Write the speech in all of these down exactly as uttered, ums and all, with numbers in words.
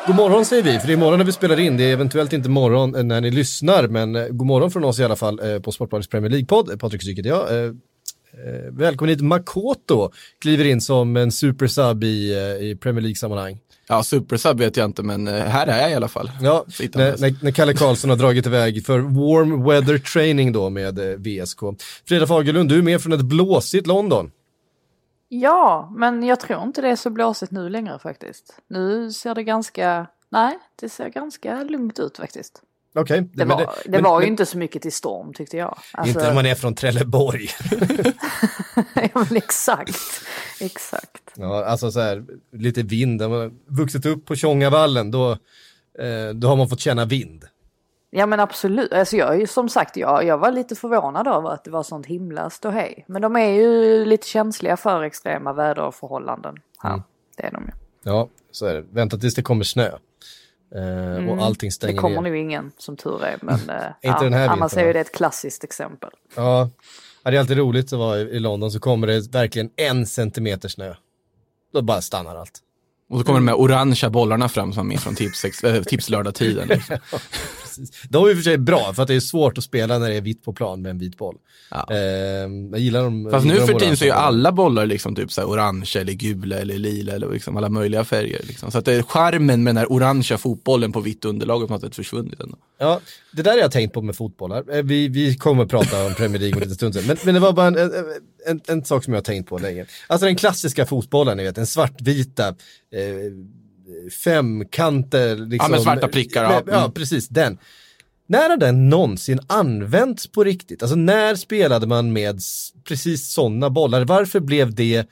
God morgon säger vi, för det är morgon när vi spelar in. Det är eventuellt inte morgon när ni lyssnar, men god morgon från oss i alla fall på Sportbladets Premier League-podd. Patrik Syk heter jag. Välkommen hit. Makoto kliver in som en supersub i, i Premier League-sammanhang. Ja, supersub vet jag inte, men här är jag i alla fall. Ja, när, när, när Kalle Karlsson har dragit iväg för warm weather training då med V S K. Frida Fagerlund, du är med från ett blåsigt London. Ja, men jag tror inte det är så blåsigt nu längre faktiskt. Nu ser det ganska, nej, det ser ganska lugnt ut faktiskt. Okej. Okay. Det, var, det, det men, var ju men, inte så mycket till storm tyckte jag. Alltså, inte när man är från Trelleborg. Ja, men exakt, exakt. Ja, alltså så här, lite vind. När man har vuxit upp på Tjongavallen, då, eh, då har man fått känna vind. Ja, men absolut. Alltså jag, som sagt, jag, jag var lite förvånad över att det var sånt himla ståhej. Men de är ju lite känsliga för extrema väderförhållanden. Ja, mm. Det är de ju. Ja, så är det. Vänta tills det kommer snö. Uh, mm, och allting stänger ner. Det kommer nu ingen som tur är, men uh, ja, den här annars är ju det ett klassiskt exempel. Ja, det är alltid roligt att vara i London, så kommer det verkligen en centimeter snö. Då bara stannar allt. Och så kommer mm. de med orangea bollarna fram som är med från tips, äh, tipslördag-tiden. Liksom. Ja, precis. De är i och för sig bra, för att det är svårt att spela när det är vitt på plan med en vit boll. Ja. Eh, jag gillar dem. Fast gillar nu de för tiden så är ju alla bollar liksom typ så här orange eller gula eller lila eller liksom alla möjliga färger. Liksom. Så att det är charmen med den här orangea fotbollen på vitt underlag och på något sätt försvunnit ändå. Ja, det där har jag tänkt på med fotbollar. Vi, vi kommer att prata om Premier League om lite stund sedan. Men, men det var bara en, en, en, en sak som jag har tänkt på länge. Alltså den klassiska fotbollen, ni vet, den svartvita eh, femkanter. Liksom, ja, med svarta prickar. Ja, med, ja precis, den. När har den någonsin använts på riktigt? Alltså när spelade man med precis sådana bollar? Varför blev det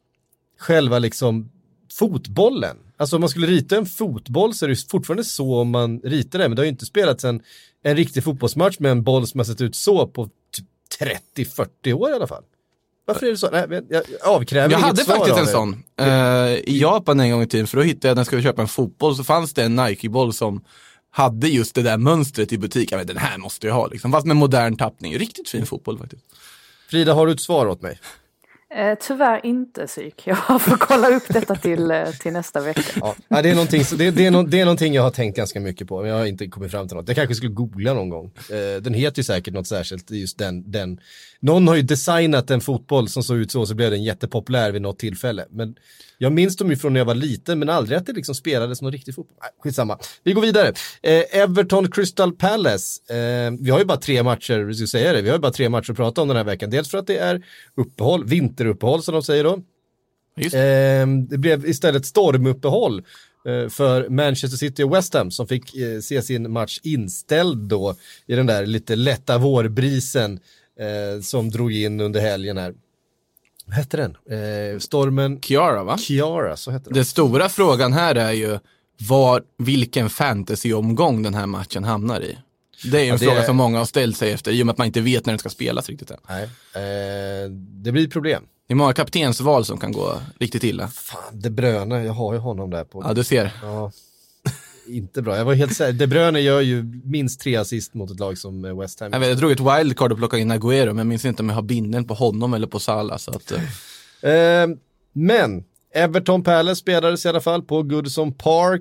själva liksom fotbollen? Alltså om man skulle rita en fotboll så är det fortfarande så om man ritar det. Men det har ju inte spelats en, en riktig fotbollsmatch med en boll som har sett ut så på typ trettio fyrtio år i alla fall. Varför är det så? Nej, jag avkräver Jag hade svar faktiskt en sån uh, i Japan en gång i tiden. För då hittade jag, när jag skulle köpa en fotboll, så fanns det en Nike-boll som hade just det där mönstret i butik. Jag vet, den här måste jag ha liksom. Fast med modern tappning. Riktigt fin fotboll faktiskt. Frida, har du ett svar åt mig? Eh, tyvärr inte, Syk. Jag får kolla upp detta till, till nästa vecka. Ja, det, är någonting, det, det, är no, det är någonting jag har tänkt ganska mycket på. Men jag har inte kommit fram till något. Jag kanske skulle googla någon gång. Eh, den heter ju säkert något särskilt. Just den, den. Någon har ju designat en fotboll som såg ut så, så blev den jättepopulär vid något tillfälle. Men jag minns dem ju från när jag var liten, men aldrig att det liksom spelades någon riktig fotboll. Nej, skitsamma. Vi går vidare. Eh, Everton Crystal Palace. Eh, vi har ju bara tre matcher, vi ska säga det. Vi har ju bara tre matcher att prata om den här veckan. Dels för att det är uppehåll, vinteruppehåll som de säger då. Just det. Eh, det blev istället stormuppehåll eh, för Manchester City och West Ham som fick eh, se sin match inställd då i den där lite lätta vårbrisen eh, som drog in under helgen här. Vad hette den? Eh, stormen... Chiara, va? Chiara, så hette den. Den stora frågan här är ju var, vilken fantasyomgång den här matchen hamnar i. Det är en ja, fråga är... som många har ställt sig efter, i och med att man inte vet när den ska spelas riktigt än. Nej, eh, det blir problem. Det är många kaptensval som kan gå riktigt illa. Fan, De Bruyne, jag har ju honom där på... Ja, du ser. Ja, inte bra. Jag var helt säker. De Bruyne gör ju minst tre assist mot ett lag som West Ham. Jag vet, jag drog ett wildcard och plockade in Agüero, men jag minns inte om jag har binden på honom eller på Salah. Så att, uh... eh, men Everton Palace spelades i alla fall på Goodison Park.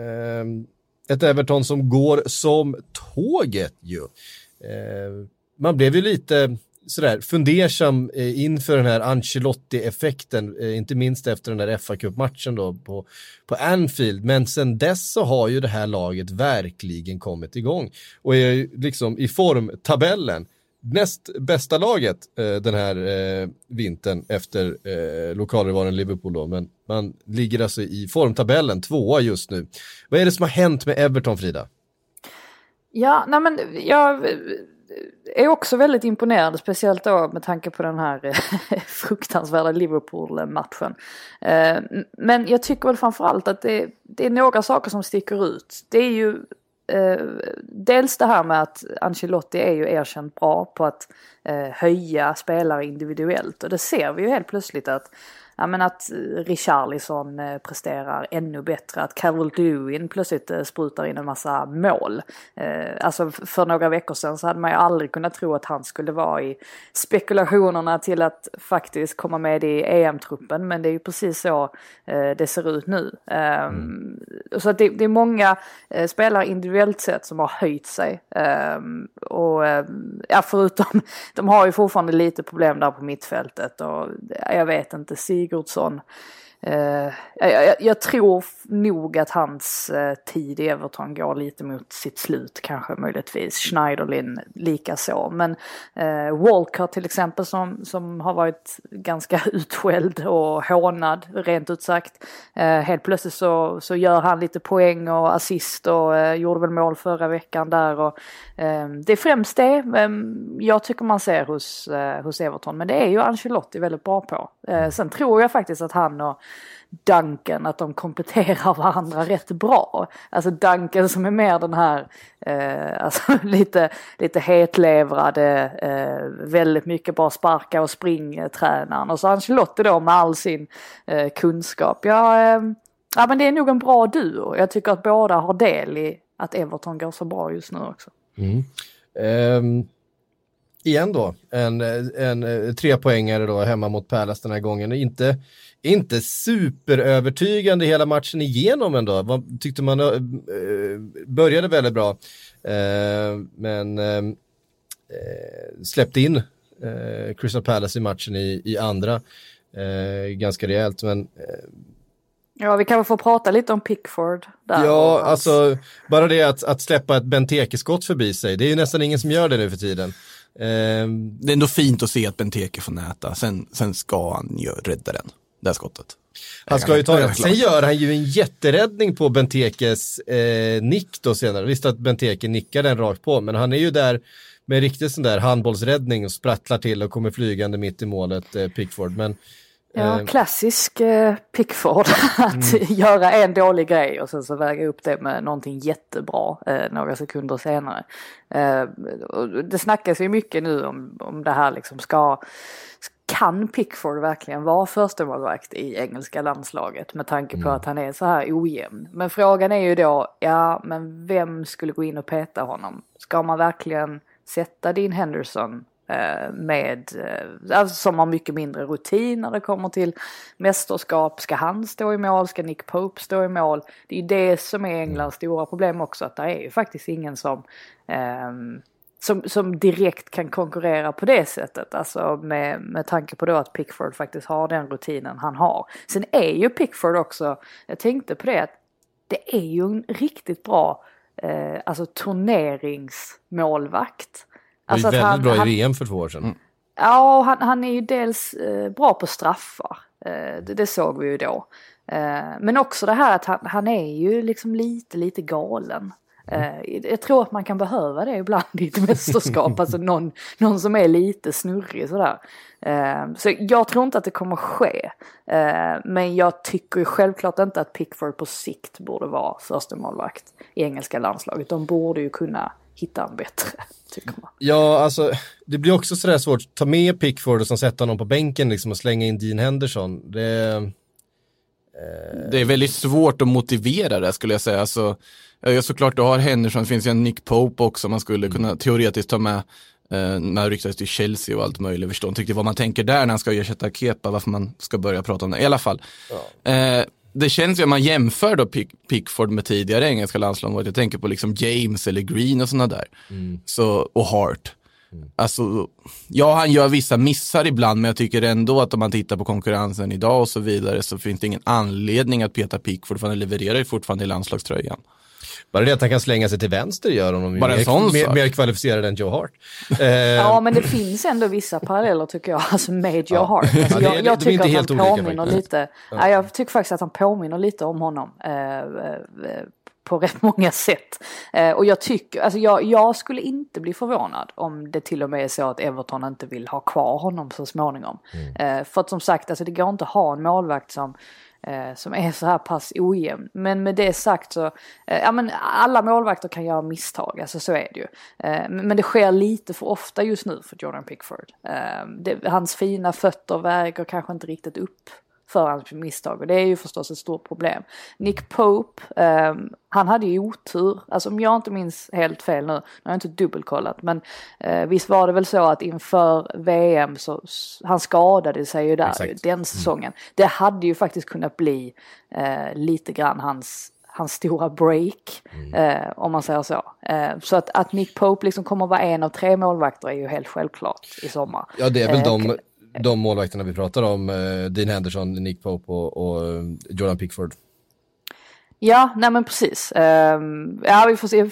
Eh, ett Everton som går som tåget ju. Eh, man blev ju lite sådär fundersam eh, inför den här Ancelotti-effekten, eh, inte minst efter den där F A-cupmatchen då på, på Anfield, men sen dess så har ju det här laget verkligen kommit igång och är liksom i formtabellen näst bästa laget eh, den här eh, vintern efter eh, lokalrivalen Liverpool då, men man ligger alltså i formtabellen tvåa just nu. Vad är det som har hänt med Everton, Frida? Ja, nej men jag är också väldigt imponerad, speciellt då med tanke på den här fruktansvärda Liverpool-matchen. Men jag tycker väl framförallt att det, det är några saker som sticker ut. Det är ju eh, dels det här med att Ancelotti är ju erkänt bra på att eh, höja spelare individuellt. Och det ser vi ju helt plötsligt att ja, men att Richarlison eh, presterar ännu bättre, att Calvert-Lewin plötsligt eh, sprutar in en massa mål. Eh, alltså för några veckor sedan så hade man ju aldrig kunnat tro att han skulle vara i spekulationerna till att faktiskt komma med i E M-truppen, men det är ju precis så eh, det ser ut nu. Eh, mm. Så att det, det är många eh, spelare individuellt sett som har höjt sig. Eh, och eh, ja, förutom, de har ju fortfarande lite problem där på mittfältet och jag vet inte, Sigurdsson. Uh, jag, jag tror nog att hans uh, tid i Everton går lite mot sitt slut, kanske möjligtvis. Schneiderlin lika så. Men uh, Walker till exempel som, som har varit ganska utskälld och hånad, rent ut sagt. Uh, helt plötsligt så, så gör han lite poäng och assist och uh, gjorde väl mål förra veckan där. Och, uh, det är främst det um, jag tycker man ser hos, uh, hos Everton. Men det är ju Ancelotti väldigt bra på. Uh, sen tror jag faktiskt att han och Duncan, att de kompletterar varandra rätt bra. Alltså Duncan som är mer den här eh, alltså lite, lite hetlevrade, eh, väldigt mycket bara sparka och spring tränaren. Och så Ancelotti då med all sin eh, kunskap. Ja, eh, ja, men det är nog en bra duo. Jag tycker att båda har del i att Everton går så bra just nu också. Mm. Um, igen då, en, en, en trepoängare då hemma mot Palace den här gången. Inte Inte superövertygande hela matchen igenom ändå. Vad tyckte man uh, började väldigt bra. Uh, men uh, släppte in uh, Crystal Palace i matchen i, i andra. Uh, ganska rejält. Men, uh, ja, vi kan väl få prata lite om Pickford. Där ja, alltså bara det att, att släppa ett Benteke-skott förbi sig. Det är ju nästan ingen som gör det nu för tiden. Uh, det är ändå fint att se att Benteke får näta. Sen, sen ska han ju rädda den. Det skottet. Han ska ju ta det. Sen gör han ju en jätteräddning på Bentekes eh, nick då senare. Visst att Benteke nickar den rakt på, men han är ju där med riktigt sån där handbollsräddning och sprattlar till och kommer flygande mitt i målet, eh, Pickford. Men, eh, ja, klassisk eh, Pickford att mm. göra en dålig grej och sen så väga upp det med någonting jättebra eh, några sekunder senare. Eh, och det snackas ju mycket nu om, om det här liksom ska... Kan Pickford verkligen vara första målvakt i engelska landslaget med tanke på mm. att han är så här ojämn? Men frågan är ju då, ja, men vem skulle gå in och peta honom? Ska man verkligen sätta Dean Henderson eh, med, eh, alltså, som har mycket mindre rutin när det kommer till mästerskap? Ska han stå i mål? Ska Nick Pope stå i mål? Det är ju det som är Englands stora problem också, att det är ju faktiskt ingen som... Eh, Som, som direkt kan konkurrera på det sättet. Alltså med, med tanke på då att Pickford faktiskt har den rutinen han har. Sen är ju Pickford också, jag tänkte på det, att det är ju en riktigt bra eh, alltså turneringsmålvakt. Alltså det var väldigt bra han, i V M för två år sedan. Mm. Ja, han, han är ju dels eh, bra på straffar. Eh, det, det såg vi ju då. Eh, men också det här att han, han är ju liksom lite, lite galen. Uh, jag tror att man kan behöva det ibland i ett mästerskap, alltså någon, någon som är lite snurrig sådär. Uh, så jag tror inte att det kommer ske, uh, men jag tycker ju självklart inte att Pickford på sikt borde vara första målvakt i engelska landslaget. De borde ju kunna hitta en bättre, tycker man. Ja, alltså det blir också sådär svårt att ta med Pickford och som sätta honom på bänken liksom, och slänga in Dean Henderson. Det... Det är väldigt svårt att motivera det, skulle jag säga. Alltså, ja, såklart du har Henderson, det finns ju en Nick Pope också man skulle kunna teoretiskt ta med eh, när det ryktas till Chelsea och allt möjligt. Förstår inte riktigt vad man tänker där när han ska ersätta Kepa, varför man ska börja prata om det. I alla fall. Ja. Eh, det känns ju om man jämför då Pick, Pickford med tidigare engelska landslag. Jag tänker på liksom James eller Green och sådana där. Mm. Så, och Hart. Mm. Alltså, ja, han gör vissa missar ibland, men jag tycker ändå att om man tittar på konkurrensen idag och så vidare så finns det ingen anledning att peta Pickford, för han levererar ju fortfarande i landslagströjan. Bara det att han kan slänga sig till vänster gör honom Bara mer, mer, mer kvalificerad än Joe Hart. eh. Ja, men det finns ändå vissa paralleller tycker jag, alltså med Joe ja. Hart. Alltså, ja, det, jag, jag tycker att han påminner olika, lite, ja. Ja, jag tycker faktiskt att han påminner lite om honom. Eh, eh, på rätt många sätt. Eh, och jag tycker, alltså jag, jag skulle inte bli förvånad om det till och med är så att Everton inte vill ha kvar honom så småningom. Mm. Eh, för att som sagt, alltså det går inte att ha en målvakt som, eh, som är så här pass ojämn. Men med det sagt så, eh, ja men alla målvakter kan göra misstag, alltså så är det ju. Eh, men det sker lite för ofta just nu för Jordan Pickford. Eh, det, hans fina fötter väger kanske inte riktigt upp för hans misstag. Och det är ju förstås ett stort problem. Nick Pope, eh, han hade ju otur. Alltså om jag inte minns helt fel nu, nu har jag inte dubbelkollat. Men eh, visst var det väl så att inför V M så han skadade sig ju där Exakt. den säsongen. Mm. Det hade ju faktiskt kunnat bli eh, lite grann hans hans stora break, mm. eh, om man säger så. Eh, så att, att Nick Pope liksom kommer vara en av tre målvakter är ju helt självklart i sommar. Ja, det är väl eh, de, de målvakterna vi pratar om, eh, Dean Henderson, Nick Pope och, och Jordan Pickford. Ja, nej men precis. Eh, ja, vi får se.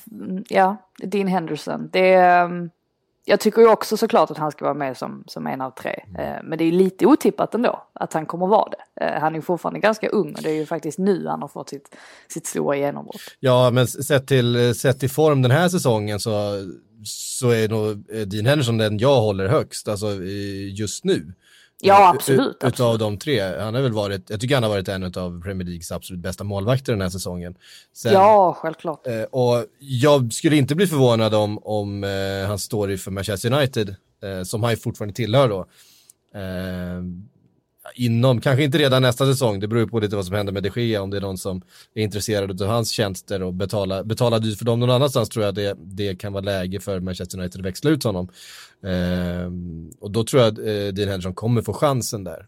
Ja, Dean Henderson. Det är... Um, Jag tycker ju också såklart att han ska vara med som, som en av tre. Eh, men det är lite otippat ändå att han kommer vara det. Eh, han är ju fortfarande ganska ung och det är ju faktiskt nu han har fått sitt, sitt stora genombrott. Ja, men sett till, sett till form den här säsongen så, så är nog Dean Henderson den jag håller högst, alltså just nu. Ja, absolut. Ut, utav absolut. de tre. Han har väl varit, jag tycker han har varit en av Premier Leagues absolut bästa målvakter den här säsongen. Sen, ja, självklart. Eh, och jag skulle inte bli förvånad om, om eh, han står i för Manchester United, eh, som han fortfarande tillhör då. Eh, inom, kanske inte redan nästa säsong, det beror på lite vad som händer med De Gea, om det är någon som är intresserad av hans tjänster och betala, betala dyrt för dem någon annanstans, tror jag det, det kan vara läge för Manchester United att växla ut honom. Eh, och då tror jag att eh, Dean Henderson kommer få chansen där.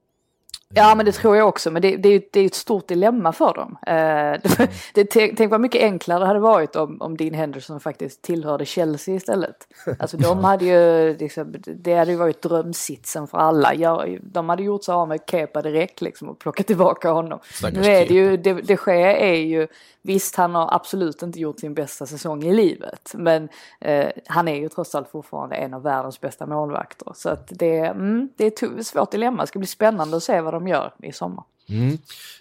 Ja, men det tror jag också. Men det, det, är, det är ett stort dilemma för dem. Eh, det, det, tänk vad mycket enklare det hade varit om, om Dean Henderson faktiskt tillhörde Chelsea istället. Alltså de hade ju, liksom, det hade ju varit drömsitsen för alla. Jag, de hade gjort så av med Kepa direkt liksom, och plockat tillbaka honom. Stackars nu är det ju, det, det sker är ju, visst han har absolut inte gjort sin bästa säsong i livet. Men eh, han är ju trots allt fortfarande en av världens bästa målvakter. Så att det, mm, det är ett svårt dilemma. Det ska bli spännande att se vad de gör i sommar. Mm.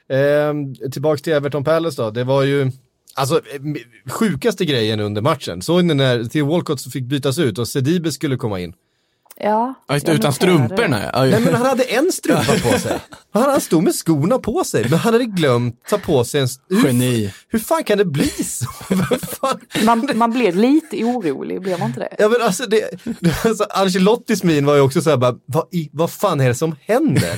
Eh, tillbaks till Everton Palace då. Det var ju alltså sjukaste grejen under matchen. Så när Theo Walcott fick bytas ut och Sidibe skulle komma in. Ja, ja just, utan strumporna. Nej, men han hade en strumpa på sig. Han, han stod med skorna på sig, men han hade glömt ta på sig en... Hur, Geni. Hur fan kan det bli så? fan? Man, man blev lite orolig, blev man inte det? Ja, men alltså, det, alltså Ancelottis min var ju också så här bara, vad, i, vad fan är det som händer?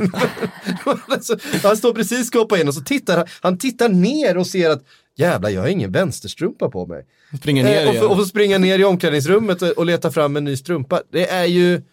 alltså, han står precis ska hoppa in och så tittar han, han tittar ner och ser att jävla, jag har ingen vänsterstrumpa på mig. Springer ner eh, och, för, och får springa ner i omklädningsrummet och, och leta fram en ny strumpa. Det är ju eh,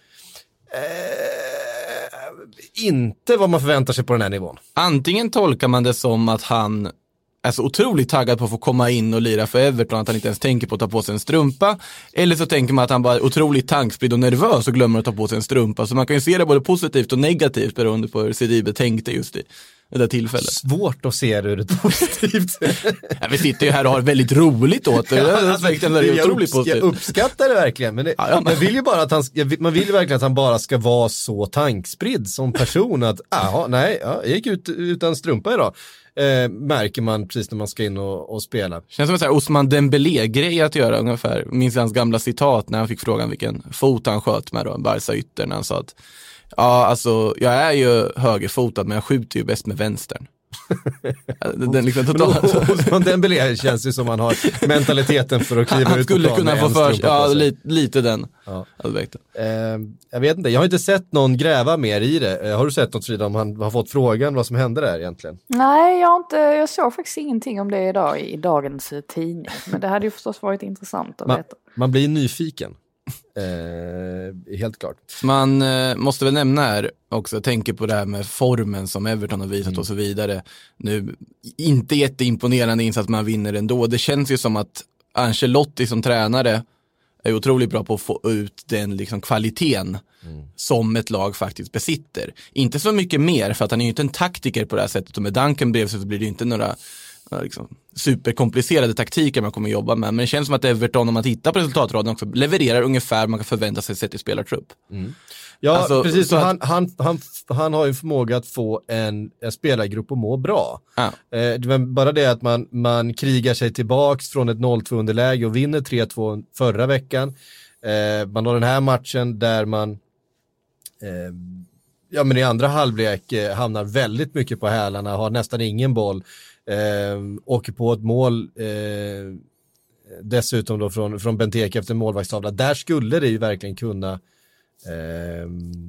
inte vad man förväntar sig på den här nivån. Antingen tolkar man det som att han är så otroligt taggad på att få komma in och lira för Everton att han inte ens tänker på att ta på sig en strumpa. Eller så tänker man att han bara är otroligt tankspridd och nervös och glömmer att ta på sig en strumpa. Så man kan ju se det både positivt och negativt beroende på hur Sidibe tänkte just i det där tillfället. Svårt att se det ur ett positivt. Ja, vi sitter ju här och har väldigt roligt åt det. Ja, alltså, det är jag, otroligt upps- jag uppskattar det verkligen. Men det, ja, ja, men... man vill ju bara att han, man vill ju verkligen att han bara ska vara så tankspridd som person att, aha, nej, ja, jag gick ut utan strumpa idag. Eh, märker man precis när man ska in och, och spela. Känns som en sån här Osman Dembélé-grej att göra ungefär. Minns hans gamla citat när han fick frågan vilken fot han sköt med då, Barca ytter, när han sa att ja, alltså jag är ju högerfotad men jag skjuter ju bäst med vänstern. Den liksom totalt... Osman Dembélé känns ju som man har mentaliteten för att kliva han ut på skulle plan kunna med få en för strumpa ja, på sig. lite, lite den. Ja. Eh, jag vet inte, jag har inte sett någon gräva mer i det. Har du sett något, Frida, om han har fått frågan vad som hände där egentligen? Nej, jag, har inte, jag såg faktiskt ingenting om det idag i dagens tidning. Men det hade ju förstås varit intressant att man, veta. Man blir nyfiken. Eh, helt klart. Man eh, måste väl nämna här också, tänker på det här med formen som Everton har visat mm. och så vidare. Nu, inte jätteimponerande insats, man vinner ändå. Det känns ju som att Ancelotti som tränare är otroligt bra på att få ut den liksom kvaliteten mm. som ett lag faktiskt besitter. Inte så mycket mer, för att han är ju inte en taktiker på det här sättet, och med Duncan bredvid så blir det inte några liksom superkomplicerade taktiker man kommer jobba med, men det känns som att Everton, om man tittar på resultatraden, också levererar ungefär man kan förvänta sig sett i spelartrupp. Mm. Ja, alltså, precis, så att... han, han, han, han har ju förmåga att få en, en spelargrupp att må bra. Ja. Eh, bara det att man, man krigar sig tillbaks från ett noll två underläge och vinner tre två förra veckan. Eh, man har den här matchen där man eh, ja, men i andra halvlek eh, hamnar väldigt mycket på hälarna, har nästan ingen boll. Eh, åker på ett mål eh, dessutom då från, från Benteke efter målvaktstavla. Där skulle det ju verkligen kunna eh,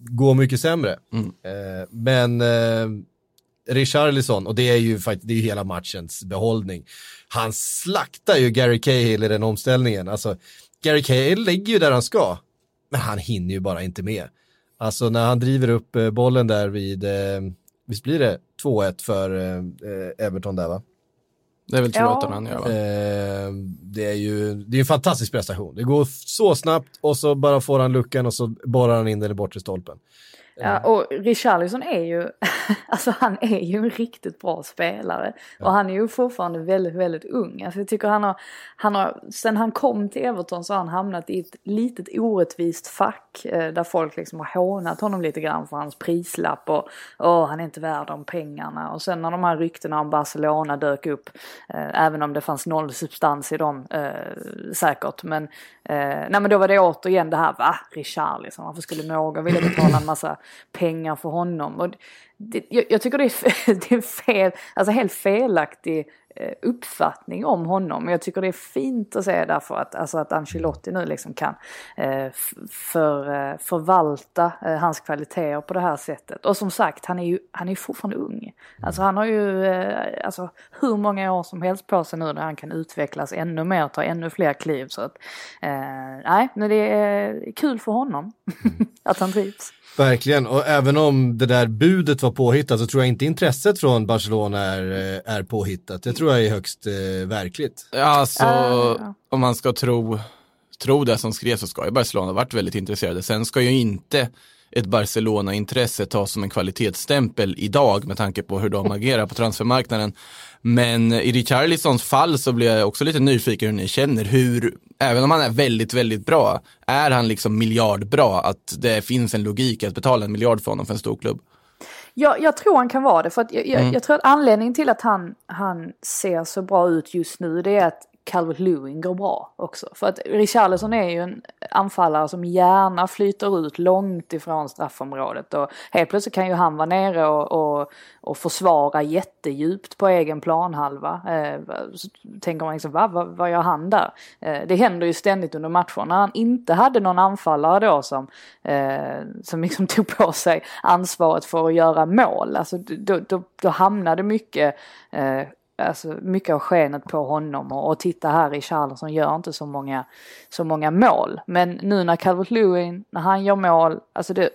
gå mycket sämre. Mm. Eh, men eh, Richarlison, och det är ju faktiskt det är ju hela matchens behållning. Han slaktar ju Gary Cahill i den omställningen. Alltså, Gary Cahill lägger ju där han ska, men han hinner ju bara inte med. Alltså när han driver upp eh, bollen där vid, eh, visst blir det två ett för eh, Everton där va? Det är väl två ett Ja. han gör va? Eh, det är ju det är en fantastisk prestation. Det går så snabbt och så bara får han luckan och så borrar han in den i bortre stolpen. Ja, och Richarlison är ju, alltså han är ju en riktigt bra spelare. Ja. Och han är ju fortfarande väldigt, väldigt ung. Alltså jag tycker han har, han har, sen han kom till Everton så har han hamnat i ett litet orättvist fack. Eh, där folk liksom har hånat honom lite grann för hans prislapp. Och åh, han är inte värd de pengarna. Och sen när de här ryktena om Barcelona dök upp, eh, även om det fanns noll substans i dem, eh, säkert. Men, eh, nej, men då var det återigen det här, va? Richarlison, varför skulle någon vilja betala en massa pengar för honom? Och det, jag, jag tycker det är, det är fel, alltså helt felaktig eh, uppfattning om honom. Men jag tycker det är fint att se därför att, alltså att Ancelotti nu liksom kan eh, för, eh, förvalta eh, hans kvaliteter på det här sättet. Och som sagt, han är ju han är fortfarande ung. Alltså han har ju eh, alltså, hur många år som helst på sig nu där han kan utvecklas ännu mer och ta ännu fler kliv. Så att, eh, nej, men det är kul för honom att han trivs. Verkligen, och även om det där budet var påhittat så tror jag inte intresset från Barcelona är, är påhittat. Det tror jag är högst eh, verkligt. Alltså, uh, om man ska tro, tro det som skrevs så ska ju Barcelona varit väldigt intresserade. Sen ska ju inte ett Barcelona-intresse tas som en kvalitetsstämpel idag med tanke på hur de agerar på transfermarknaden. Men i Richarlisons fall så blir jag också lite nyfiken hur ni känner. Hur, även om han är väldigt, väldigt bra, är han liksom miljardbra? Att det finns en logik att betala en miljard för honom för en stor klubb? Ja, jag tror han kan vara det. För att jag, Mm. jag, jag tror att anledningen till att han, han ser så bra ut just nu, det är att Calvert-Lewin går bra också. För att Richarlison är ju en anfallare som gärna flyter ut långt ifrån straffområdet. Och helt plötsligt kan ju han vara nere och, och, och försvara jättedjupt på egen planhalva. Eh, så tänker man liksom, va, vad, vad gör han där? Eh, det händer ju ständigt under matchen. När han inte hade någon anfallare då som, eh, som liksom tog på sig ansvaret för att göra mål. Alltså då, då, då hamnade mycket... Eh, Alltså mycket av skenet på honom och, och titta här i Richarlison gör inte så många så många mål, men nu när Calvert-Lewin, när han gör mål, alltså det,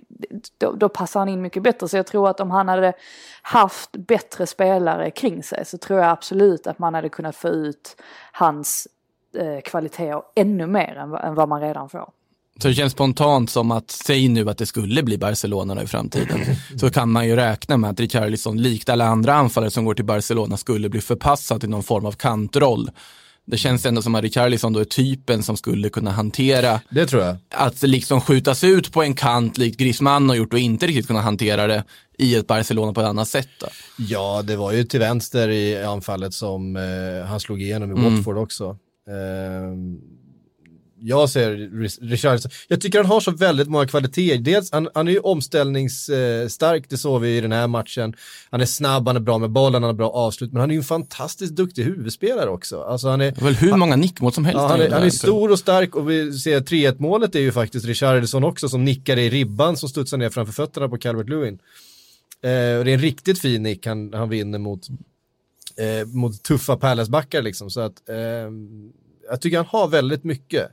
då, då passar han in mycket bättre. Så jag tror att om han hade haft bättre spelare kring sig så tror jag absolut att man hade kunnat få ut hans eh, kvaliteter ännu mer än, än vad man redan får. Så det känns spontant som att, säg nu att det skulle bli Barcelona i framtiden, så kan man ju räkna med att Richarlison, likt alla andra anfallare som går till Barcelona, skulle bli förpassad till någon form av kantroll. Det känns ändå som att Richarlison då är typen som skulle kunna hantera det, tror jag. Att liksom skjutas ut på en kant likt Griezmann har gjort och inte riktigt kunna hantera det i ett Barcelona på ett annat sätt då. Ja, det var ju till vänster i anfallet som eh, han slog igenom i Mm. Watford också. Eh, Jag ser Richarlison. Jag tycker han har så väldigt många kvaliteter. Dels, han, han är ju omställningsstark, det såg vi i den här matchen. Han är snabb, han är bra med bollen, han har bra avslut. Men han är ju en fantastiskt duktig huvudspelare också. Alltså han är, det är väl hur han, många nickmål som helst. Ja, han, är, han är stor och stark och vi ser tre ett målet är ju faktiskt Richarlison också som nickar i ribban som studsar ner framför fötterna på Calvert-Lewin. Eh, och det är en riktigt fin nick han, han vinner mot, eh, mot tuffa Palace-backar liksom. Så att eh, jag tycker han har väldigt mycket.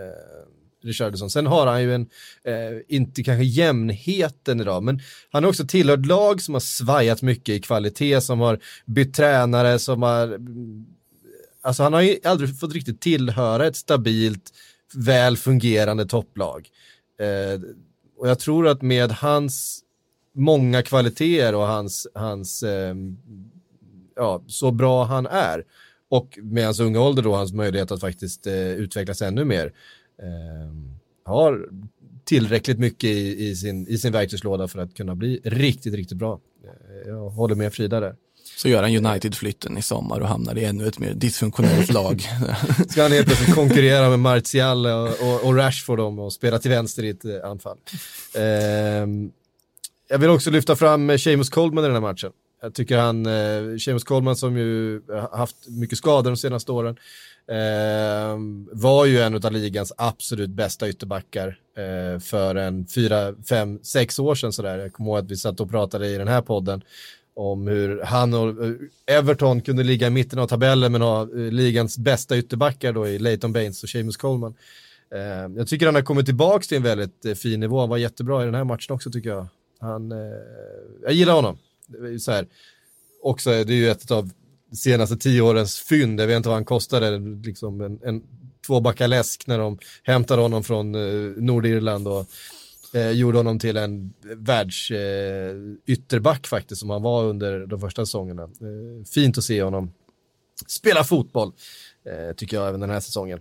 Eh, Richarlison. Sen har han ju en eh, inte kanske jämnheten idag, men han har också tillhört lag som har svajat mycket i kvalitet, som har bytt tränare, som har alltså han har ju aldrig fått riktigt tillhöra ett stabilt, väl fungerande topplag. Eh, och jag tror att med hans många kvaliteter och hans, hans eh, ja, så bra han är, och med hans unga ålder då, hans möjlighet att faktiskt eh, utvecklas ännu mer, eh, har tillräckligt mycket i, i, sin, i sin verktygslåda för att kunna bli riktigt, riktigt bra. Eh, jag håller med Frida där. Så gör han United-flytten i sommar och hamnar i ännu ett mer dysfunktionellt lag. Ska han helt plötsligt konkurrera med Martial och, och, och Rashford om och spela till vänster i ett anfall. Eh, jag vill också lyfta fram Seamus Coleman i den här matchen. Jag tycker han, eh, Seamus Coleman som ju har haft mycket skador de senaste åren, eh, var ju en av ligans absolut bästa ytterbackar eh, för en fyra, fem, sex år sedan sådär. Jag kommer ihåg att vi satt och pratade i den här podden om hur han och Everton kunde ligga i mitten av tabellen men ha ligans bästa ytterbackar då i Leighton Baines och Seamus Coleman. Eh, jag tycker han har kommit tillbaka till en väldigt eh, fin nivå. Han var jättebra i den här matchen också tycker jag. Han, eh, jag gillar honom. Så här, också, det är ju ett av senaste tio årens fynd. Jag vet inte vad han kostade. Liksom en, en tvåbackaläsk när de hämtade honom från eh, Nordirland och eh, gjorde honom till en världs eh, ytterback faktiskt som han var under de första säsongerna. Eh, fint att se honom spela fotboll eh, tycker jag även den här säsongen.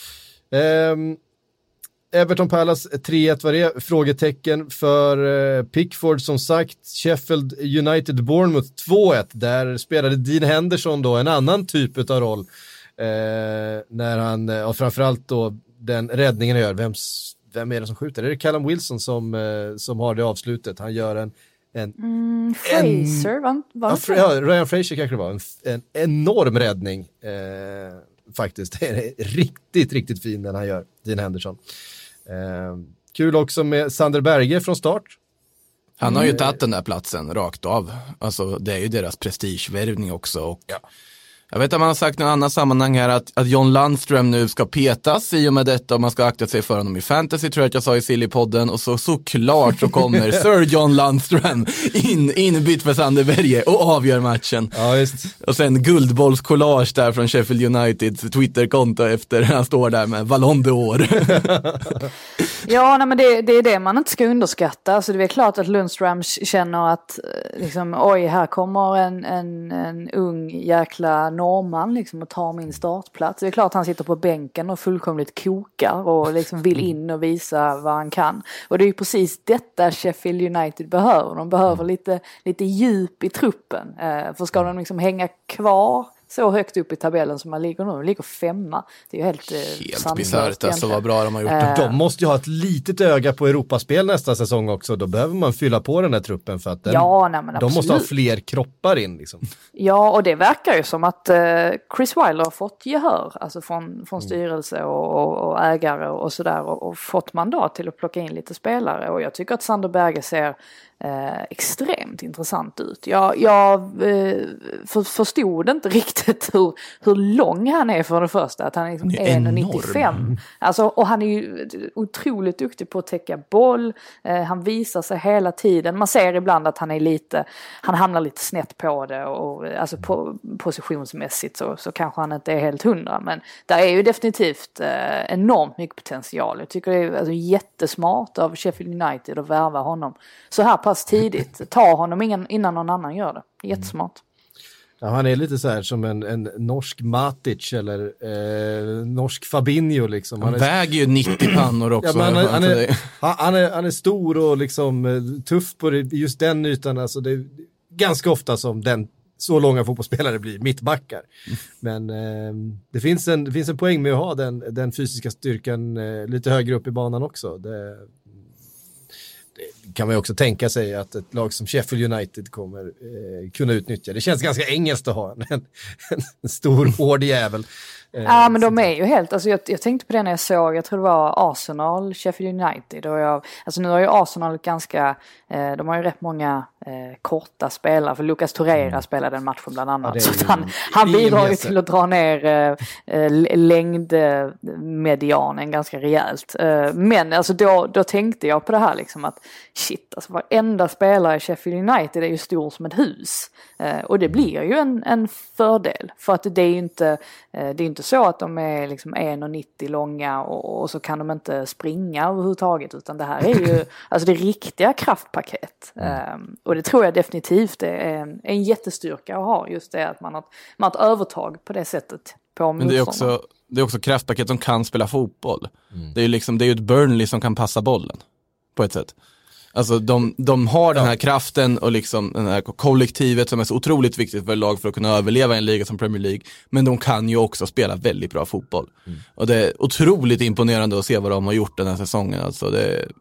Ehm Everton Palace tre ett var det. Frågetecken för eh, Pickford som sagt. Sheffield United Bournemouth två ett. Där spelade Dean Henderson då en annan typ av roll. Eh, när han, och framförallt då den räddningen gör. Vems, vem är det som skjuter? Är det Callum Wilson som, eh, som har det avslutet? Han gör en... en mm, Fraser, en, va? Va? Ja, ja, Ryan Fraser kanske det var. En, en enorm räddning. Eh, faktiskt. Det är riktigt, riktigt fin den han gör. Dean Henderson. Eh, kul också med Sander Berge från start. Han har ju tagit den där platsen rakt av. Alltså det är ju deras prestigevärvning också. Och ja. Jag vet att man har sagt i en annan sammanhang här att, att John Lundström nu ska petas i och med detta och man ska akta sig för honom i fantasy tror jag att jag sa i Silly-podden och så såklart så kommer Sir John Lundström in, inbytt för Sander Berge och avgör matchen. Ja, just. Och sen guldbollskollage där från Sheffield Uniteds Twitterkonto efter han står där med Ballon d'Or. Ja, nej, men det, det är det man inte ska underskatta. Så det är klart att Lundström känner att liksom, oj, här kommer en, en, en ung jäkla norrman liksom, och tar min startplats. Det är klart att han sitter på bänken och fullkomligt kokar och liksom vill in och visa vad han kan. Och det är ju precis detta Sheffield United behöver. De behöver lite, lite djup i truppen. Eh, för ska de liksom hänga kvar så högt upp i tabellen som man ligger nu. De ligger femma. Det är ju helt Helt bisarrt alltså vad bra de har gjort. Uh, de måste ju ha ett litet öga på Europaspel nästa säsong också. Då behöver man fylla på den här truppen för att den, ja, nej, men de måste ha fler kroppar in. Liksom. Ja, och det verkar ju som att uh, Chris Wilder har fått gehör alltså från, från styrelse och, och, och ägare och sådär och, och fått mandat till att plocka in lite spelare. Och jag tycker att Sander Berge ser Eh, extremt intressant ut. Jag, jag eh, för, förstod inte riktigt hur, hur lång han är för det första. Att han är, liksom är en komma nittiofem. Alltså, och han är ju otroligt duktig på att täcka boll. Eh, han visar sig hela tiden. Man ser ibland att han är lite, han hamnar lite snett på det. Och, alltså på, positionsmässigt så, så kanske han inte är helt hundra. Men det är ju definitivt eh, enormt mycket potential. Jag tycker det är alltså, jättesmart av Sheffield United att värva honom så här pass tidigt. Ta honom innan, innan någon annan gör det. Jättesmart. Ja, han är lite så här som en, en norsk Matic eller eh, norsk Fabinho liksom. Han, han väger ju nittio pannor också. Ja, han, är, han, är, han, är, han är stor och liksom tuff på det, just den ytan. Alltså det är ganska ofta som den så långa fotbollsspelare blir mittbackar. Mm. Men eh, det, finns en, det finns en poäng med att ha den, den fysiska styrkan eh, lite högre upp i banan också. Det kan man ju också tänka sig att ett lag som Sheffield United kommer eh, kunna utnyttja. Det känns ganska engelskt att ha en, en, en stor hård jävel. Eh, ja, men de är ju helt, alltså jag, jag tänkte på det när jag såg, jag tror det var Arsenal, Sheffield United. Och jag, alltså nu har ju Arsenal ganska, eh, de har ju rätt många eh, korta spelare. För Lucas Torreira mm. spelade den matchen bland annat. Ja, så han, han bidrar ju till att dra ner eh, längdmedianen ganska rejält. Eh, men alltså då, då tänkte jag på det här liksom att shit, alltså varenda spelare i Sheffield United är ju stor som ett hus. Eh, och det blir ju en, en fördel. För att det är ju inte, eh, det är inte så att de är liksom en komma nittio långa och, och så kan de inte springa överhuvudtaget. Utan det här är ju alltså det riktiga kraftpaket. Eh, och det tror jag definitivt är en, en jättestyrka att ha. Just det att man har, man har ett övertag på det sättet på Men det är också, det är också kraftpaket som kan spela fotboll. Mm. Det är ju liksom, det är ju ett Burnley som kan passa bollen på ett sätt. Alltså de, de har den här kraften och liksom den här kollektivet som är så otroligt viktigt för ett lag för att kunna överleva i en liga som Premier League. Men de kan ju också spela väldigt bra fotboll. Mm. Och det är otroligt imponerande att se vad de har gjort den här säsongen. Alltså det är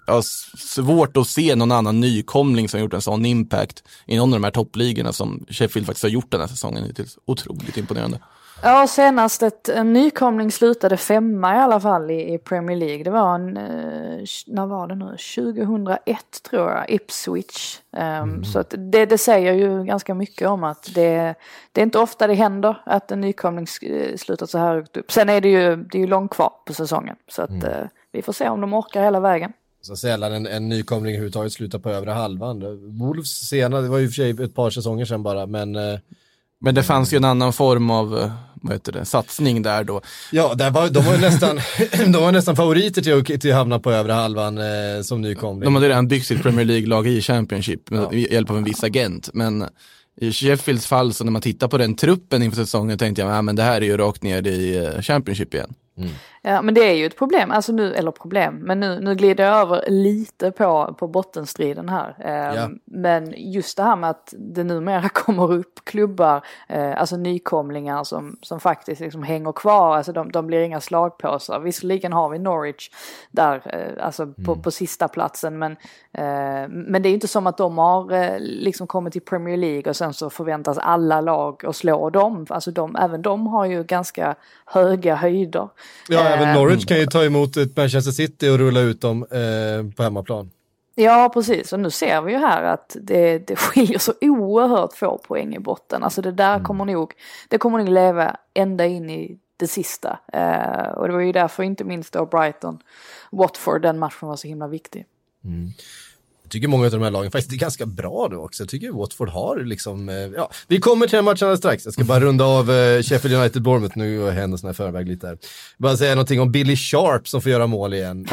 har svårt att se någon annan nykomling som gjort en sån impact i någon av de här toppligorna som Sheffield faktiskt har gjort den här säsongen hittills. Otroligt imponerande. Ja, senast ett, en nykomling slutade femma i alla fall i, i Premier League. Det var en, när var det nu? tjugohundraett tror jag, Ipswich. Um, mm. Så att det, det säger ju ganska mycket om att det, det är inte ofta det händer att en nykomling slutar så här högt upp. Sen är det ju, det är ju långt kvar på säsongen. Så att mm. uh, vi får se om de orkar hela vägen. Så sällan en, en nykomling överhuvudtaget slutar på övre halvan. Wolves senare, det var ju för sig ett par säsonger sedan bara, men... Uh, Men det fanns ju en annan form av vad heter det, satsning där då. Ja, där var, de var ju nästan, de var nästan favoriter till att, till att hamna på övre halvan eh, som nykomling. De hade redan byggt sitt Premier League-lag i Championship med ja. hjälp av en viss agent. Men i Sheffields fall, så när man tittar på den truppen inför säsongen, tänkte jag, ja, men det här är ju rakt ner i Championship igen. Mm. Ja, men det är ju ett problem, alltså nu, eller problem, men nu, nu glider jag över lite på, på bottenstriden här. Eh, ja. Men just det här med att det numera kommer upp klubbar, eh, alltså nykomlingar som, som faktiskt liksom hänger kvar, alltså de, de blir inga slagpåsar. Visserligen har vi Norwich där, eh, alltså mm. på, på sista platsen, men, eh, men det är inte som att de har eh, liksom kommit till Premier League och sen så förväntas alla lag att slå dem. Alltså de, även de har ju ganska höga höjder. Ja, även Norwich kan ju ta emot ett Manchester City och rulla ut dem eh, på hemmaplan. Ja, precis. Och nu ser vi ju här att det, det skiljer så oerhört få poäng i botten. Alltså det där mm. kommer nog, det kommer nog leva ända in i det sista. Eh, och det var ju därför inte minst då Brighton, Watford, den matchen var så himla viktig. Mm. Jag tycker många av de här lagen faktiskt är ganska bra då också. Jag tycker Watford har liksom, ja, vi kommer till den matchen nästa strax. Jag ska bara runda av uh, Sheffield United Bournemouth nu och händelserna i förväg lite här. Bara säga någonting om Billy Sharp som får göra mål igen.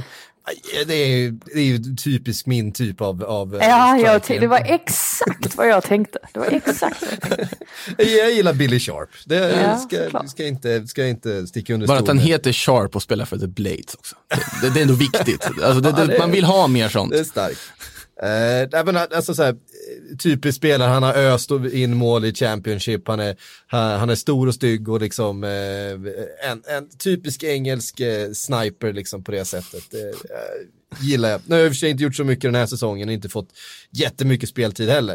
Det är, det är ju typiskt min typ av, av ja, jag t- det var exakt vad jag tänkte. Det var exakt vad jag tänkte. Jag gillar Billy Sharp. Det ja, ska, ska, inte, ska inte sticka under bara stolen. Att han heter Sharp och spelar för The Blades också. Det, det är ändå viktigt. Alltså det, det, ja, det är, man vill ha mer sånt. Det är starkt. Uh, även, alltså så här, typisk spelare, han har öst in mål i Championship, han är, han, han är stor och stygg och liksom uh, en, en typisk engelsk uh, sniper liksom på det sättet. Uh, uh, gillar jag. Nu har jag i och för sig inte gjort så mycket den här säsongen, inte fått jättemycket speltid heller,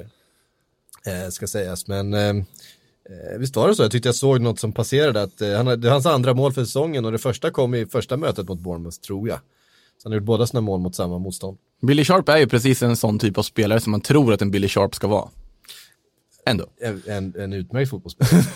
uh, ska sägas, men uh, uh, visst var det så, jag tyckte jag såg något som passerade att uh, han, det är hans andra mål för säsongen och det första kom i första mötet mot Bournemouth, tror jag. Så han har gjort båda sina mål mot samma motstånd. Billy Sharp är ju precis en sån typ av spelare som man tror att en Billy Sharp ska vara. Ändå. En, en, en utmärkt fotbollsspelare.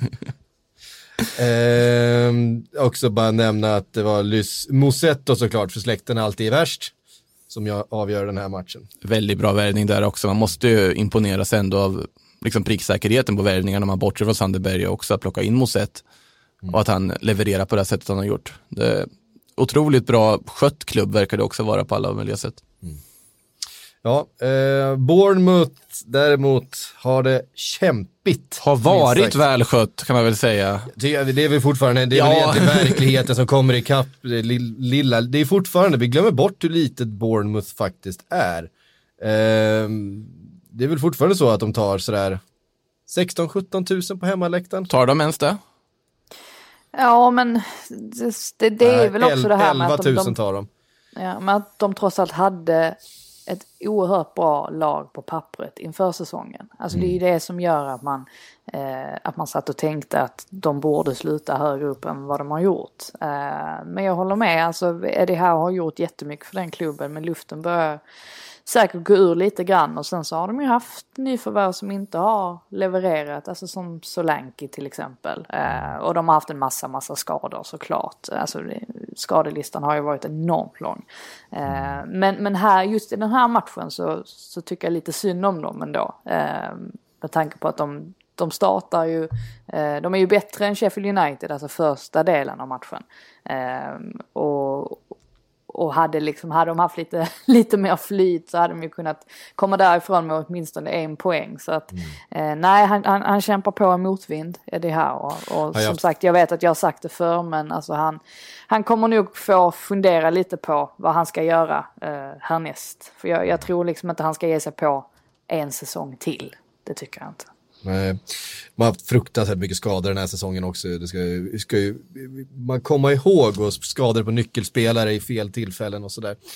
ehm, också bara nämna att det var Lys Musetto såklart, för släkten alltid är värst, som jag avgör den här matchen. Väldigt bra värvning där också. Man måste ju imponeras ändå av liksom pricksäkerheten på värvningarna när man bortser från Sanderberg också, att plocka in Muset mm. och att han levererar på det sättet han har gjort. Det otroligt bra skött klubb verkar det också vara på alla möjliga sätt. Mm. Ja, eh, Bournemouth däremot har det kämpigt. Har varit välskött kan man väl säga. Det är, det är väl fortfarande, det är ja. väl egentligen verkligheten som kommer ikapp det lilla. Det är fortfarande, vi glömmer bort hur litet Bournemouth faktiskt är. Eh, det är väl fortfarande så att de tar sådär sexton sjutton tusen på hemmaläktaren. Tar de ens det? Ja, men det, det, det är väl också det här med att de, de, tar de. Ja, men att de trots allt hade ett oerhört bra lag på pappret inför säsongen. Alltså mm. det är ju det som gör att man, eh, att man satt och tänkte att de borde sluta högre upp än vad de har gjort. Eh, men jag håller med, alltså Eddie Howe har gjort jättemycket för den klubben, men luften börjar säkert gå ur lite grann, och sen så har de ju haft nyförvärv som inte har levererat, alltså som Solanke till exempel, eh, och de har haft en massa massa skador såklart, alltså det, skadelistan har ju varit enormt lång, eh, men, men här, just i den här matchen så, så tycker jag lite synd om dem ändå, eh, med tanke på att de, de startar ju, eh, de är ju bättre än Sheffield United, alltså första delen av matchen, eh, och Och hade, liksom, hade de haft lite, lite mer flyt så hade de ju kunnat komma därifrån med åtminstone en poäng. Så att, mm. eh, nej, han, han, han kämpar på en motvind, är det här. Och, och som sagt, jag vet att jag har sagt det för, men alltså han, han kommer nog få fundera lite på vad han ska göra eh, härnäst. För jag, jag tror liksom inte han ska ge sig på en säsong till. Det tycker jag inte. Nej, man har haft fruktansvärt mycket skador den här säsongen också. Det ska, ska ju man komma ihåg, och skador på nyckelspelare i fel tillfällen och sådär.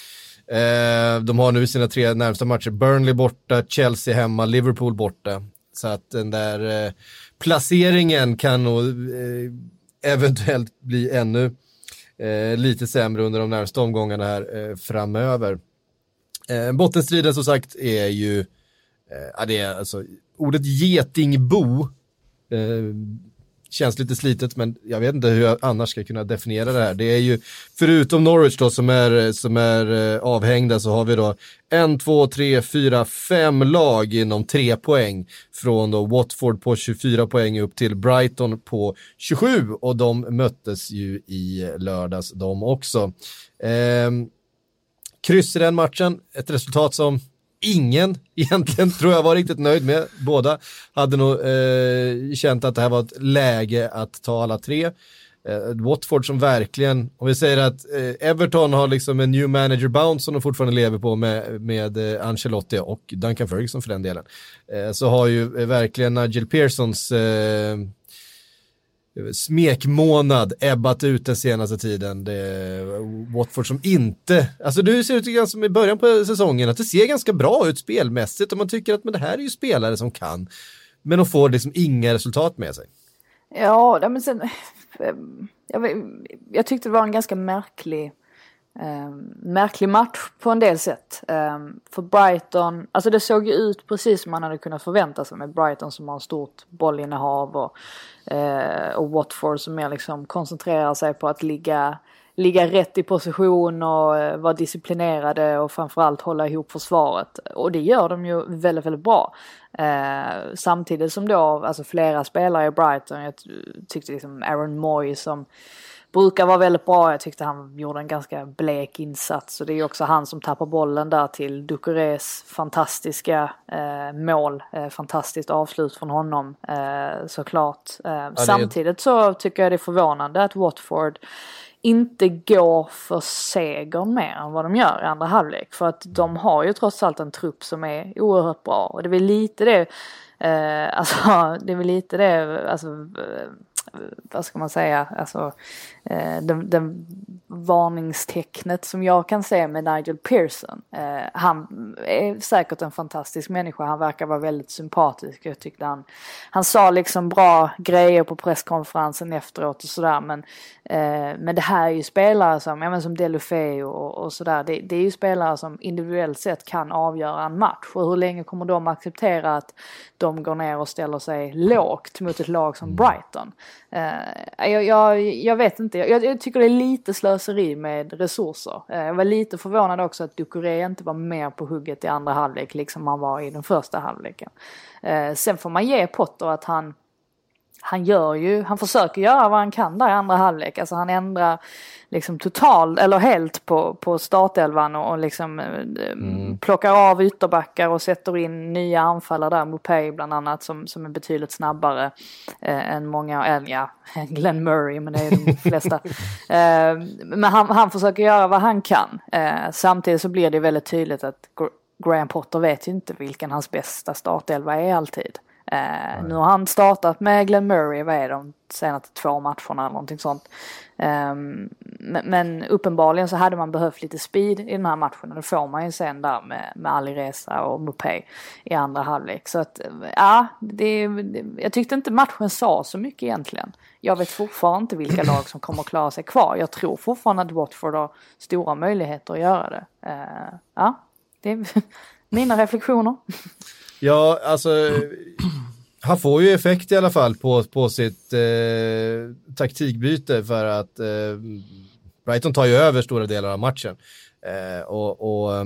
Eh, de har nu sina tre närmsta matcher. Burnley borta, Chelsea hemma, Liverpool borta. Så att den där eh, placeringen kan nog eh, eventuellt bli ännu eh, lite sämre under de närmaste omgångarna här eh, framöver. Eh, bottenstriden som sagt är ju eh, det är alltså ordet getingbo eh, känns lite slitet, men jag vet inte hur jag annars ska kunna definiera det här. Det är ju, förutom Norwich då som är, som är eh, avhängda, så har vi då en, två, tre, fyra, fem lag inom tre poäng. Från då Watford på tjugofyra poäng upp till Brighton på tjugosju, och de möttes ju i lördags de också. Eh, kryss i den matchen, ett resultat som ingen egentligen tror jag var riktigt nöjd med. Båda hade nog eh, känt att det här var ett läge att ta alla tre. Eh, Watford som verkligen, om vi säger att eh, Everton har liksom en new manager bounce som de fortfarande lever på med, med eh, Ancelotti och Duncan Ferguson för den delen. Eh, så har ju eh, verkligen Nigel Pearsons eh, smekmånad ebbat ut den senaste tiden. Det är Watford som inte, alltså det ser ut ganska som i början på säsongen att det ser ganska bra ut spelmässigt, och man tycker att men det här är ju spelare som kan, men de får liksom inga resultat med sig. Ja, men sen jag, jag tyckte det var en ganska märklig eh, märklig match på en del sätt. Eh, för Brighton, alltså det såg ju ut precis som man hade kunnat förvänta sig med Brighton som har stort bollinnehav, och Eh, och Watford som mer liksom koncentrerar sig på att ligga, ligga rätt i position och eh, vara disciplinerade och framförallt hålla ihop försvaret. Och det gör de ju väldigt, väldigt bra. Eh, samtidigt som då, alltså flera spelare i Brighton, jag tyckte liksom Aaron Moy som brukar vara väldigt bra, jag tyckte han gjorde en ganska blek insats, och det är ju också han som tappar bollen där till Doucourés fantastiska eh, mål, eh, fantastiskt avslut från honom eh, såklart. Eh, ja, samtidigt så tycker jag det är förvånande att Watford inte går för seger mer än vad de gör i andra halvlek, för att de har ju trots allt en trupp som är oerhört bra, och det är väl lite det eh, alltså det är väl lite det alltså eh, vad ska man säga, alltså eh, den, den varningstecknet som jag kan se med Nigel Pearson. Eh, han är säkert en fantastisk människa, han verkar vara väldigt sympatisk. Jag tyckte han, han sa liksom bra grejer på presskonferensen efteråt och sådär, men, eh, men det här är ju spelare som, ja, men som Deulofeu och, och sådär, det, det är ju spelare som individuellt sett kan avgöra en match, och hur länge kommer de acceptera att de går ner och ställer sig lågt mot ett lag som Brighton? Uh, jag, jag, jag vet inte, jag, jag tycker det är lite slöseri med resurser. Uh, jag var lite förvånad också att Doucouré inte var mer på hugget i andra halvlek liksom han var i den första halvleken. Uh, sen får man ge Potter att han han gör ju, han försöker göra vad han kan där i andra halvlek. Alltså han ändrar liksom totalt eller helt på, på startelvan och, och liksom mm. plockar av ytterbackar och sätter in nya anfallare där, Mopé bland annat, som, som är betydligt snabbare eh, än många, än ja, Glenn Murray, men det är de flesta. eh, men han, han försöker göra vad han kan. Eh, samtidigt så blir det väldigt tydligt att Graham Potter vet ju inte vilken hans bästa startelva är alltid. Uh, nu har han startat med Glenn Murray, vad är de senaste två matcherna eller någonting sånt. Um, men, men uppenbarligen så hade man behövt lite speed i den här matchen, och det får man ju sen där med, med Alireza och Mopé i andra halvlek. Så att, ja, det, det, jag tyckte inte matchen sa så mycket egentligen. Jag vet fortfarande inte vilka lag som kommer att klara sig kvar. Jag tror fortfarande att Watford har stora möjligheter att göra det. Uh, ja, det är mina reflektioner. Ja, alltså han får ju effekt i alla fall på, på sitt eh, taktikbyte, för att eh, Brighton tar ju över stora delar av matchen. Eh, och och eh,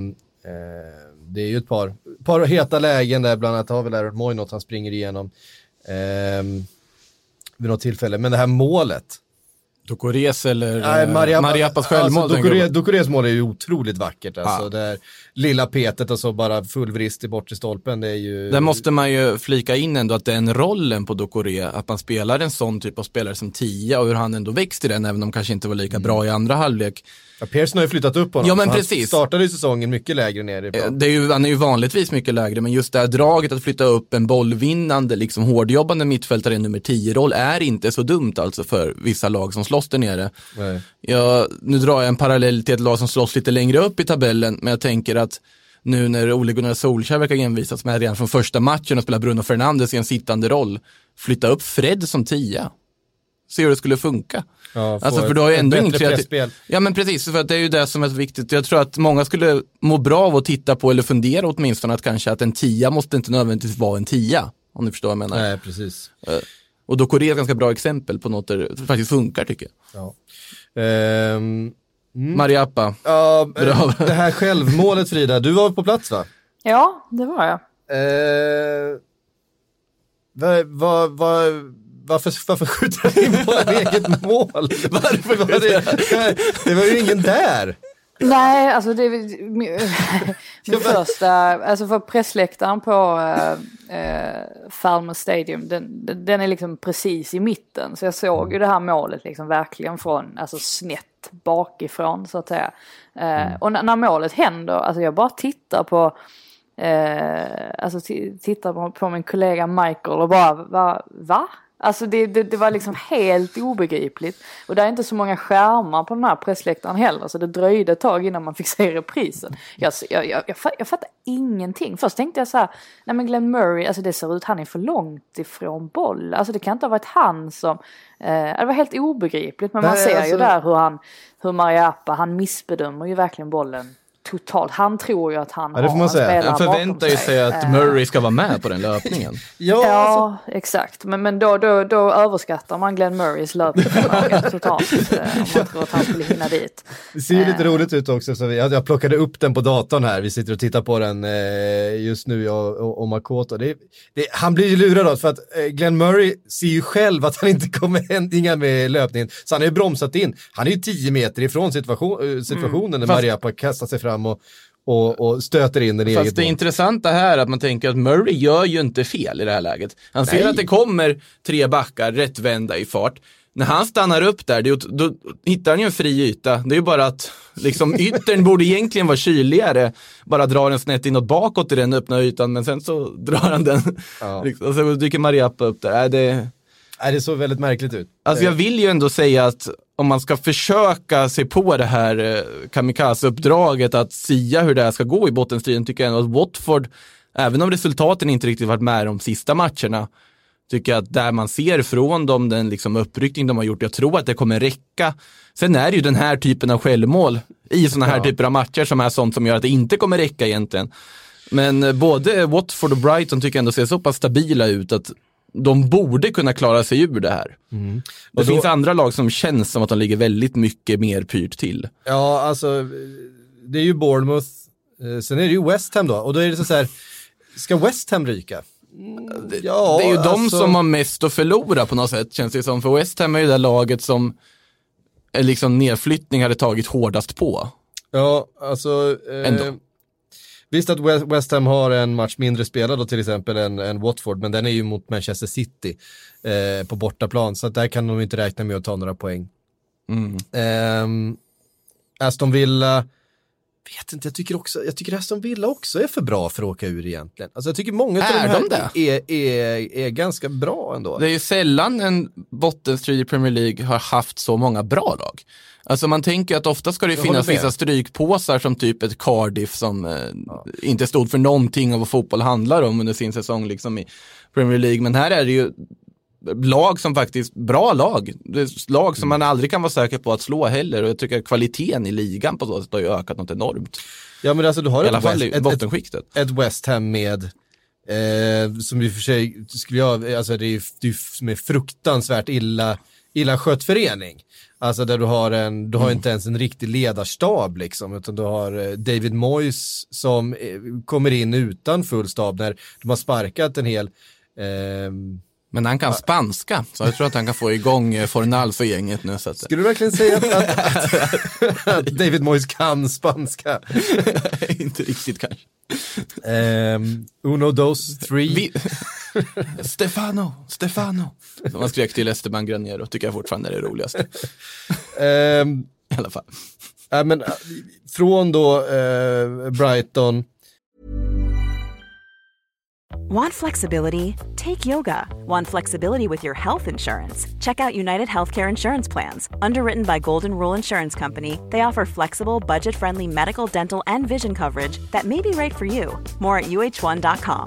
det är ju ett par, par heta lägen där, bland annat har väl Aaron Moy något han springer igenom eh, vid något tillfälle. Men det här målet, Doucourés eller Nej, Mariappa, Mariappas självmål. Alltså, Doucouré, Doucourés mål är ju otroligt vackert. Alltså, ja. Det lilla petet och så bara full vrist i bortre stolpen. Det är ju... Där måste man ju flika in ändå att den rollen på Doucouré, att man spelar en sån typ av spelare som tia, och hur han ändå växt i den, även om de kanske inte var lika mm. bra i andra halvlek. Ja, Pearson har ju flyttat upp honom. Ja, men han precis. startade ju säsongen mycket lägre ner. Det är ju, han är ju vanligtvis mycket lägre, men just det här draget att flytta upp en bollvinnande, liksom hårdjobbande mittfältare i nummer tio-roll är inte så dumt alltså för vissa lag som slåss där nere. Nej. Jag, nu drar jag en parallell till ett lag som slåss lite längre upp i tabellen, men jag tänker att nu när Ole Gunnar Solskjaer verkar envisas med redan från första matchen och spela Bruno Fernandes i en sittande roll, flytta upp Fred som tia. Se hur det skulle funka. Ja, alltså för du har ju ändå ingen kreativ... Ja men precis, för att det är ju det som är viktigt. Jag tror att många skulle må bra av att titta på eller fundera åtminstone att kanske att en tia måste inte nödvändigtvis vara en tia. Om ni förstår vad jag menar. Nej, precis. Och då Korea är ett ganska bra exempel på något där det faktiskt funkar tycker jag. Ja. Um... Mm. Mariappa. Ja, bra. Det här självmålet Frida, du var på plats va? Ja, det var jag. Eh, vad, vad, vad, varför, varför skjuter han in på ett eget mål? Varför var det? Det var ju ingen där. Nej, alltså det är min, min första, alltså för pressläktaren på äh, Falmer Stadium, den, den är liksom precis i mitten. Så jag såg ju det här målet liksom verkligen från, alltså snett bakifrån så att säga. Äh, och när, när målet händer, alltså jag bara tittar på, äh, alltså t- tittar på, på min kollega Michael och bara, va? va? Alltså det, det, det var liksom helt obegripligt. Och det är inte så många skärmar på den här pressläktaren heller. Så det dröjde ett tag innan man fick se reprisen. Jag, jag, jag, jag, fatt, jag fattar ingenting. Först tänkte jag så här, nej men Glenn Murray, alltså det ser ut, han är för långt ifrån boll. Alltså det kan inte ha varit han som, eh, det var helt obegripligt. Men man nej, ser alltså... ju där hur han, hur Mariappa, han missbedömer ju verkligen bollen. Totalt. Han tror ju att han ja, det får man har säga. en Han förväntar ju sig att Murray ska vara med på den löpningen. ja, ja alltså... exakt. Men, men då, då, då överskattar man Glenn Murrays löpning totalt. Om man tror att han skulle hinna dit. Det ser ju lite roligt ut också. Så vi, jag plockade upp den på datorn här. Vi sitter och tittar på den eh, just nu, jag och, och Makoto. Det, det, han blir ju lurad då, för att eh, Glenn Murray ser ju själv att han inte kommer hänga med löpningen. Så han har ju bromsat in. Han är ju tio meter ifrån situation, situationen mm. när Fast... Mariappa kastar sig fram och Och, och stöter in den i eget Fast det mål. intressanta här är att man tänker att Murray gör ju inte fel i det här läget. Han ser Nej. att det kommer tre backar rättvända i fart. När han stannar upp där, då, då hittar han ju en fri yta. Det är ju bara att liksom, yttern borde egentligen vara kyligare. Bara drar den snett inåt bakåt i den öppna ytan. Men sen så drar han den. Ja. Och så dyker Mariappa upp där. Äh, det... Nej, det såg väldigt märkligt ut. Alltså jag vill ju ändå säga att om man ska försöka se på det här eh, kamikaze-uppdraget att sia hur det här ska gå i bottenstriden, tycker jag ändå att Watford, även om resultaten inte riktigt varit med de sista matcherna, tycker jag att där man ser från dem den liksom uppryckning de har gjort, jag tror att det kommer räcka. Sen är det ju den här typen av självmål i såna här ja. typer av matcher som är sånt som gör att det inte kommer räcka egentligen. Men både Watford och Brighton tycker jag ändå ser så pass stabila ut att de borde kunna klara sig ur det här. Mm. Det då, finns andra lag som känns som att de ligger väldigt mycket mer pyrt till. Ja, alltså det är ju Bournemouth. Sen är det ju West Ham då. Och då är det så här, ska West Ham ryka? Mm, det, ja, det är ju alltså... de som har mest att förlora på något sätt, känns det som. För West Ham är ju det laget som liksom nedflyttning hade tagit hårdast på. Ja, alltså... Eh... Ändå. Visst att West Ham har en match mindre spelad då till exempel än, än Watford, men den är ju mot Manchester City eh, på bortaplan, så att där kan de inte räkna med att ta några poäng. Mm. Eh, Aston Villa, vet inte, jag tycker också, jag tycker Aston Villa också är för bra för att åka ur egentligen. Alltså jag tycker många av de här de är, är, är ganska bra ändå. Det är ju sällan en bottenstrid i Premier League har haft så många bra lag. Alltså man tänker att ofta ska det finnas vissa strykpåsar som typ ett Cardiff som eh, ja. inte stod för någonting av vad fotboll handlar om under sin säsong liksom i Premier League. Men här är det ju lag som faktiskt, bra lag. Det är lag som mm. man aldrig kan vara säker på att slå heller. Och jag tycker att kvaliteten i ligan på så sätt har ju ökat något enormt. Ja men alltså du har i alla ett, fall West, i bottenskiktet. Ett, ett West Ham med eh, som i och för sig skulle jag, alltså det är ju med fruktansvärt illa, illa skött förening. Alltså där du har en, du har mm. inte ens en riktig ledarstab liksom, utan du har David Moyes som kommer in utan full stab när de har sparkat en hel... Eh, Men han kan ja. spanska, så jag tror att han kan få igång Fornals och gänget nu. Så att... Skulle du verkligen säga att, att, att, att David Moyes kan spanska? Inte riktigt kanske. Um, uno, dos, three. Vi... Stefano, Stefano. Som man skrek till Esteban Granero, tycker jag fortfarande är det roligaste. Um, I alla fall. Äh, men, från då uh, Brighton. Want flexibility? Take yoga. Want flexibility with your health insurance? Check out United Healthcare Insurance Plans. Underwritten by Golden Rule Insurance Company, they offer flexible, budget-friendly medical, dental, and vision coverage that may be right for you. More at u h one dot com.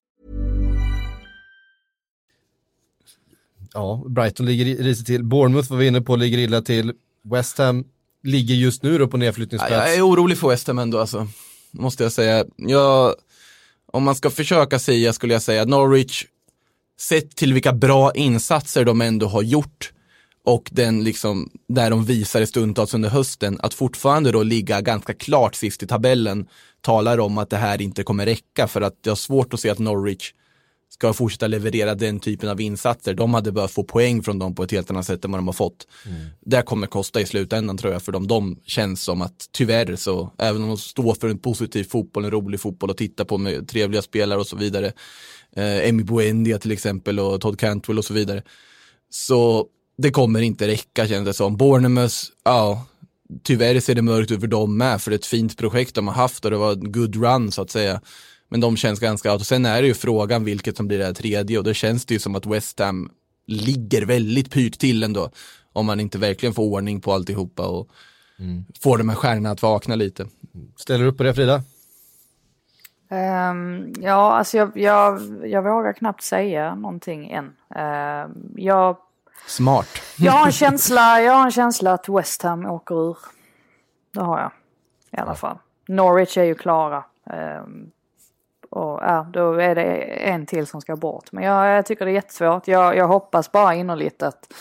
Ja, Brighton ligger risigt till. Bournemouth var vi inne på, ligger illa till. West Ham ligger just nu då på nedflyttningsplats. Ja, jag är orolig för West Ham ändå, alltså. Måste jag säga. Jag... Om man ska försöka säga, skulle jag säga, Norwich, sett till vilka bra insatser de ändå har gjort och den liksom, där de visar i stundtals under hösten, att fortfarande då ligga ganska klart sist i tabellen, talar om att det här inte kommer räcka, för att jag har svårt att se att Norwich ska fortsätta leverera den typen av insatser. De hade behövt få poäng från dem på ett helt annat sätt än vad de har fått. Mm. Det kommer kosta i slutändan, tror jag, för dem. De känns som att tyvärr så, även om de står för en positiv fotboll, en rolig fotboll att titta på med trevliga spelare och så vidare, eh, Emi Buendia till exempel och Todd Cantwell och så vidare, så det kommer inte räcka, känns det som. Bournemouth, ja, tyvärr ser det mörkt ut för dem med, för det är ett fint projekt de har haft och det var en good run så att säga. Men de känns ganska out. Och sen är det ju frågan vilket som blir det här tredje. Och då känns det ju som att West Ham ligger väldigt pyrt till ändå. Om man inte verkligen får ordning på alltihopa och mm. får de här stjärnorna att vakna lite. Ställer du upp på det, Frida? Um, ja, alltså jag, jag, jag vågar knappt säga någonting än. Uh, jag, Smart. Jag har en känsla, jag har en känsla att West Ham åker ur. Det har jag. I alla fall. Norwich är ju klara. Um, Och ja, då är det en till som ska bort. Men jag, jag tycker det är jättesvårt. Jag, jag hoppas bara innerligt att,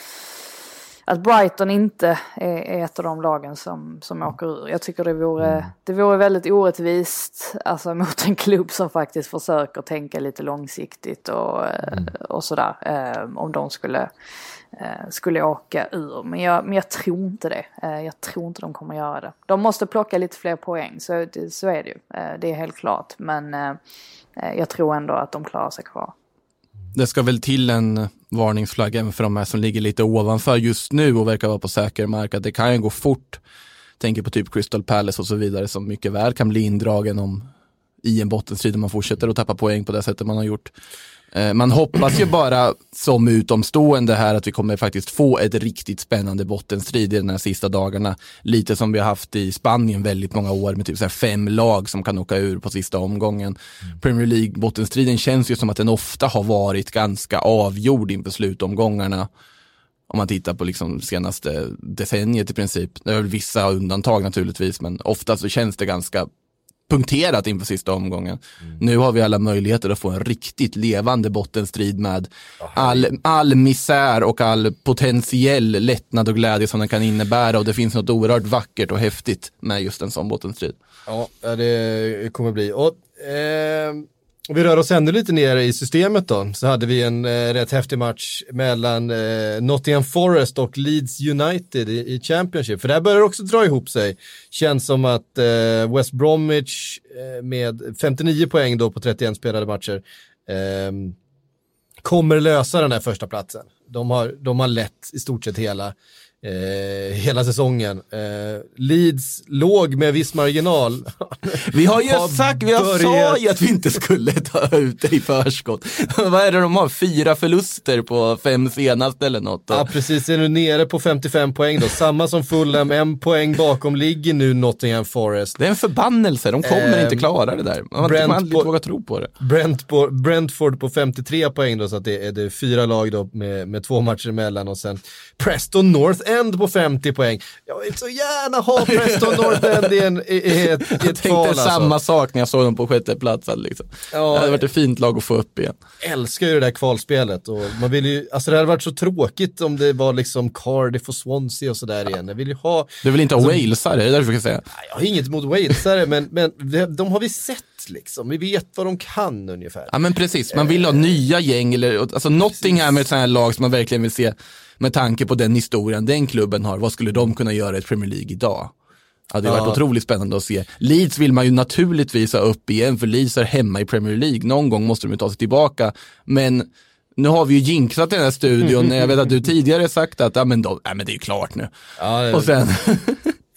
att Brighton inte är, är ett av de lagen som, som åker ur. Jag tycker det vore, mm. det vore väldigt orättvist, alltså, mot en klubb som faktiskt försöker tänka lite långsiktigt och, mm. och sådär. Eh, om de skulle, eh, skulle åka ur. Men jag, men jag tror inte det. Eh, jag tror inte de kommer göra det. De måste plocka lite fler poäng, så, så är det ju. Eh, det är helt klart. Men eh, jag tror ändå att de klarar sig kvar. Det ska väl till en varningsflagg även för de här som ligger lite ovanför just nu och verkar vara på säker mark, att det kan ju gå fort. Tänker på typ Crystal Palace och så vidare, som mycket väl kan bli indragen om i en bottenstrid om man fortsätter att tappa poäng på det sättet man har gjort. Man hoppas ju bara som utomstående här att vi kommer faktiskt få ett riktigt spännande bottenstrid i de här sista dagarna. Lite som vi har haft i Spanien väldigt många år med typ så här fem lag som kan åka ur på sista omgången. Mm. Premier League bottenstriden känns ju som att den ofta har varit ganska avgjord inför slutomgångarna. Om man tittar på liksom senaste decenniet i princip. Det är väl vissa undantag naturligtvis, men ofta så känns det ganska punkterat inför sista omgången. Mm. Nu har vi alla möjligheter att få en riktigt levande bottenstrid med all, all misär och all potentiell lättnad och glädje som den kan innebära, och det finns något oerhört vackert och häftigt med just en sån bottenstrid. Ja, det kommer bli. Och, eh, vi rör oss ändå lite ner i systemet då. Så hade vi en eh, rätt häftig match mellan eh, Nottingham Forest och Leeds United i, i Championship. För där börjar det också dra ihop sig. Känns som att eh, West Bromwich eh, med femtionio poäng då på trettioen spelade matcher eh, kommer lösa den här första platsen. De har, de har lett i stort sett hela Eh, hela säsongen. Eh, Leeds låg med viss marginal. Vi har ju har sagt, vi har börjat... sagt att vi inte skulle ta ut det i förskott. Vad är det de har? Fyra förluster på fem senaste eller något? Ja, precis. Är nu nere på femtiofem poäng då. Samma som Fulham, en poäng bakom ligger nu Nottingham Forest. Det är en förbannelse. De kommer eh, inte klara det där. Man Brent inte våga tro på det. Brentford, Brentford på femtiotre poäng då, så att det är det fyra lag då med, med två matcher emellan, och sen Preston North End på femtio poäng. Jag vill så gärna ha Preston North End i, en, i, i ett, i ett jag tänkte kval, alltså. Samma sak när jag såg dem på sjätte platsen liksom. Ja, det hade varit ett fint lag att få upp igen. Älskar ju det där kvalspelet, och man vill ju, alltså det hade varit så tråkigt om det var liksom Cardiff och Swansea och sådär igen. Jag vill ju ha... Du vill inte ha alltså, Walesare, det är därför jag säga. Jag har inget emot Walesare, men, men de har vi sett liksom. Vi vet vad de kan ungefär. Ja, men precis. Man vill ha nya gäng, eller, alltså Nottingham är ett sånt här lag som man verkligen vill se med tanke på den historien den klubben har. Vad skulle de kunna göra i Premier League idag? Ja, det har ja. varit otroligt spännande att se. Leeds vill man ju naturligtvis ha upp igen, för Leeds är hemma i Premier League. Någon gång måste de ta sig tillbaka. Men nu har vi ju jinxat i den här studion. Jag vet att du tidigare sagt att ja, men, då, ja, men det är klart nu. Ja, det... Och sen...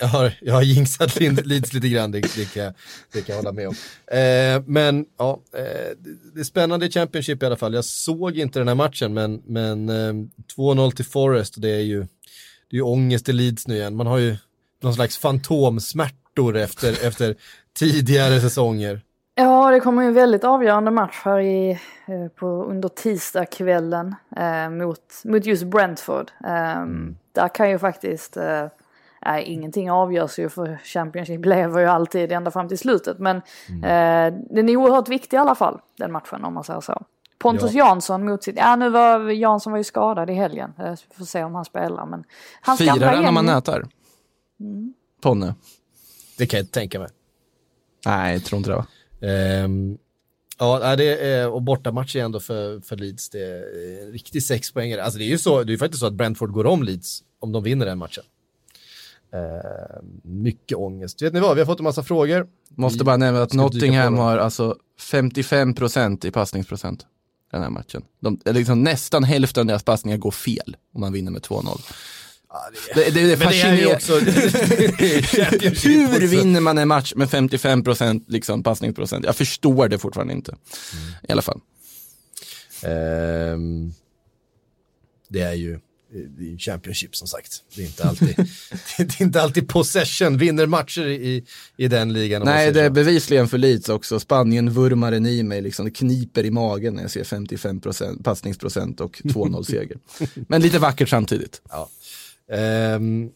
Jag har, jag har jinxat Leeds lite grann, det, det, kan, jag, det kan jag hålla med om. Eh, men ja, eh, det, det är spännande i Championship i alla fall. Jag såg inte den här matchen, men, men eh, två noll till Forest, och det är ju, det är ju ångest i Leeds nu igen. Man har ju någon slags fantomsmärtor efter, efter tidigare säsonger. Ja, det kommer ju en väldigt avgörande match här i, på, under tisdagskvällen eh, mot, mot just Brentford. Eh, mm. Där kan ju faktiskt, eh, äh, ingenting avgörs ju, för Championship lever ju alltid ända fram till slutet. Men mm. eh, den är oerhört viktig i alla fall, den matchen, om man säger så. Pontus ja. Jansson mot sitt, ja nu var Jansson var ju skadad i helgen. Eh, vi får se om han spelar. Men han firar den när man nätar? Mm. Ponne? Det kan jag inte tänka mig. Nej, jag tror inte det va? Um, ja, det är, och bortamatch igen då för, för Leeds, det är riktigt sex poängare. Alltså det är ju så, det är ju faktiskt så att Brentford går om Leeds om de vinner den matchen. Uh, mycket ångest. Vet ni vad, vi har fått en massa frågor. Måste vi bara nämna att Nottingham har alltså femtiofem procent i passningsprocent den här matchen. De, liksom nästan hälften av deras passningar går fel om man vinner med två noll. Ja, det, det, det, det, det är ju också hur vinner man en match med femtiofem procent liksom passningsprocent? Jag förstår det fortfarande inte. Mm. I alla fall. Um, det är ju det är Championship som sagt. Det är inte alltid det är inte alltid possession vinner matcher i, i den ligan. Nej, det är bevisligen för Leeds också. Spanien vurmar en i mig liksom. Det kniper i magen när jag ser femtiofem procent passningsprocent och två noll seger. Men lite vackert samtidigt. Ja. Um, uh,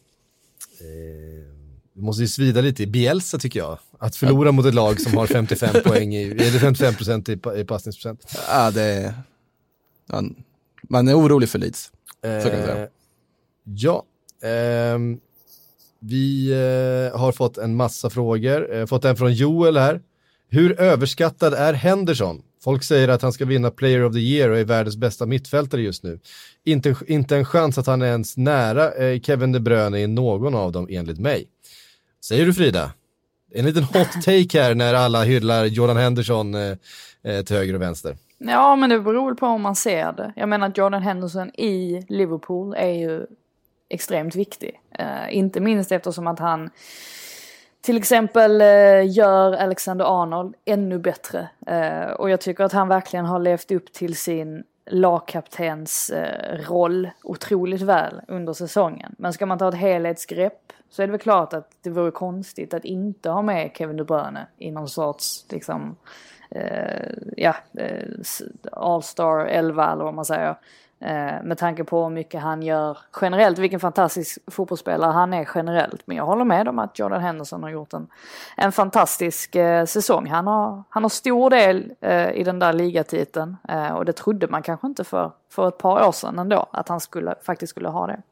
det måste ju svida lite i Bielsa tycker jag. Att förlora ja. mot ett lag som har femtiofem poäng i, eller femtiofem procent i, i passningsprocent. Ja, det är man, man är orolig för Leeds. Uh, så kan jag säga. Ja. Um, vi uh, har fått en massa frågor. Uh, fått en från Joel här. Hur överskattad är Henderson? Folk säger att han ska vinna Player of the Year och är världens bästa mittfältare just nu. Inte, inte en chans att han är ens nära eh, Kevin De Bruyne i någon av dem enligt mig. Säger du Frida? En liten hot take här när alla hyllar Jordan Henderson eh, eh, till höger och vänster. Ja, men det beror på om man ser det. Jag menar att Jordan Henderson i Liverpool är ju extremt viktig. Eh, inte minst eftersom att han till exempel eh, gör Alexander Arnold ännu bättre. Eh, och jag tycker att han verkligen har levt upp till sin lagkaptens eh, roll otroligt väl under säsongen. Men ska man ta ett helhetsgrepp så är det väl klart att det vore konstigt att inte ha med Kevin De Bruyne i någon sorts liksom, eh, ja, eh, All-Star elva eller vad man säger. Eh, med tanke på hur mycket han gör generellt, vilken fantastisk fotbollsspelare han är generellt. Men jag håller med om att Jordan Henderson har gjort en, en fantastisk eh, säsong. Han har, han har stor del eh, i den där ligatiteln eh, och det trodde man kanske inte för, för ett par år sedan ändå, att han skulle, faktiskt skulle ha det.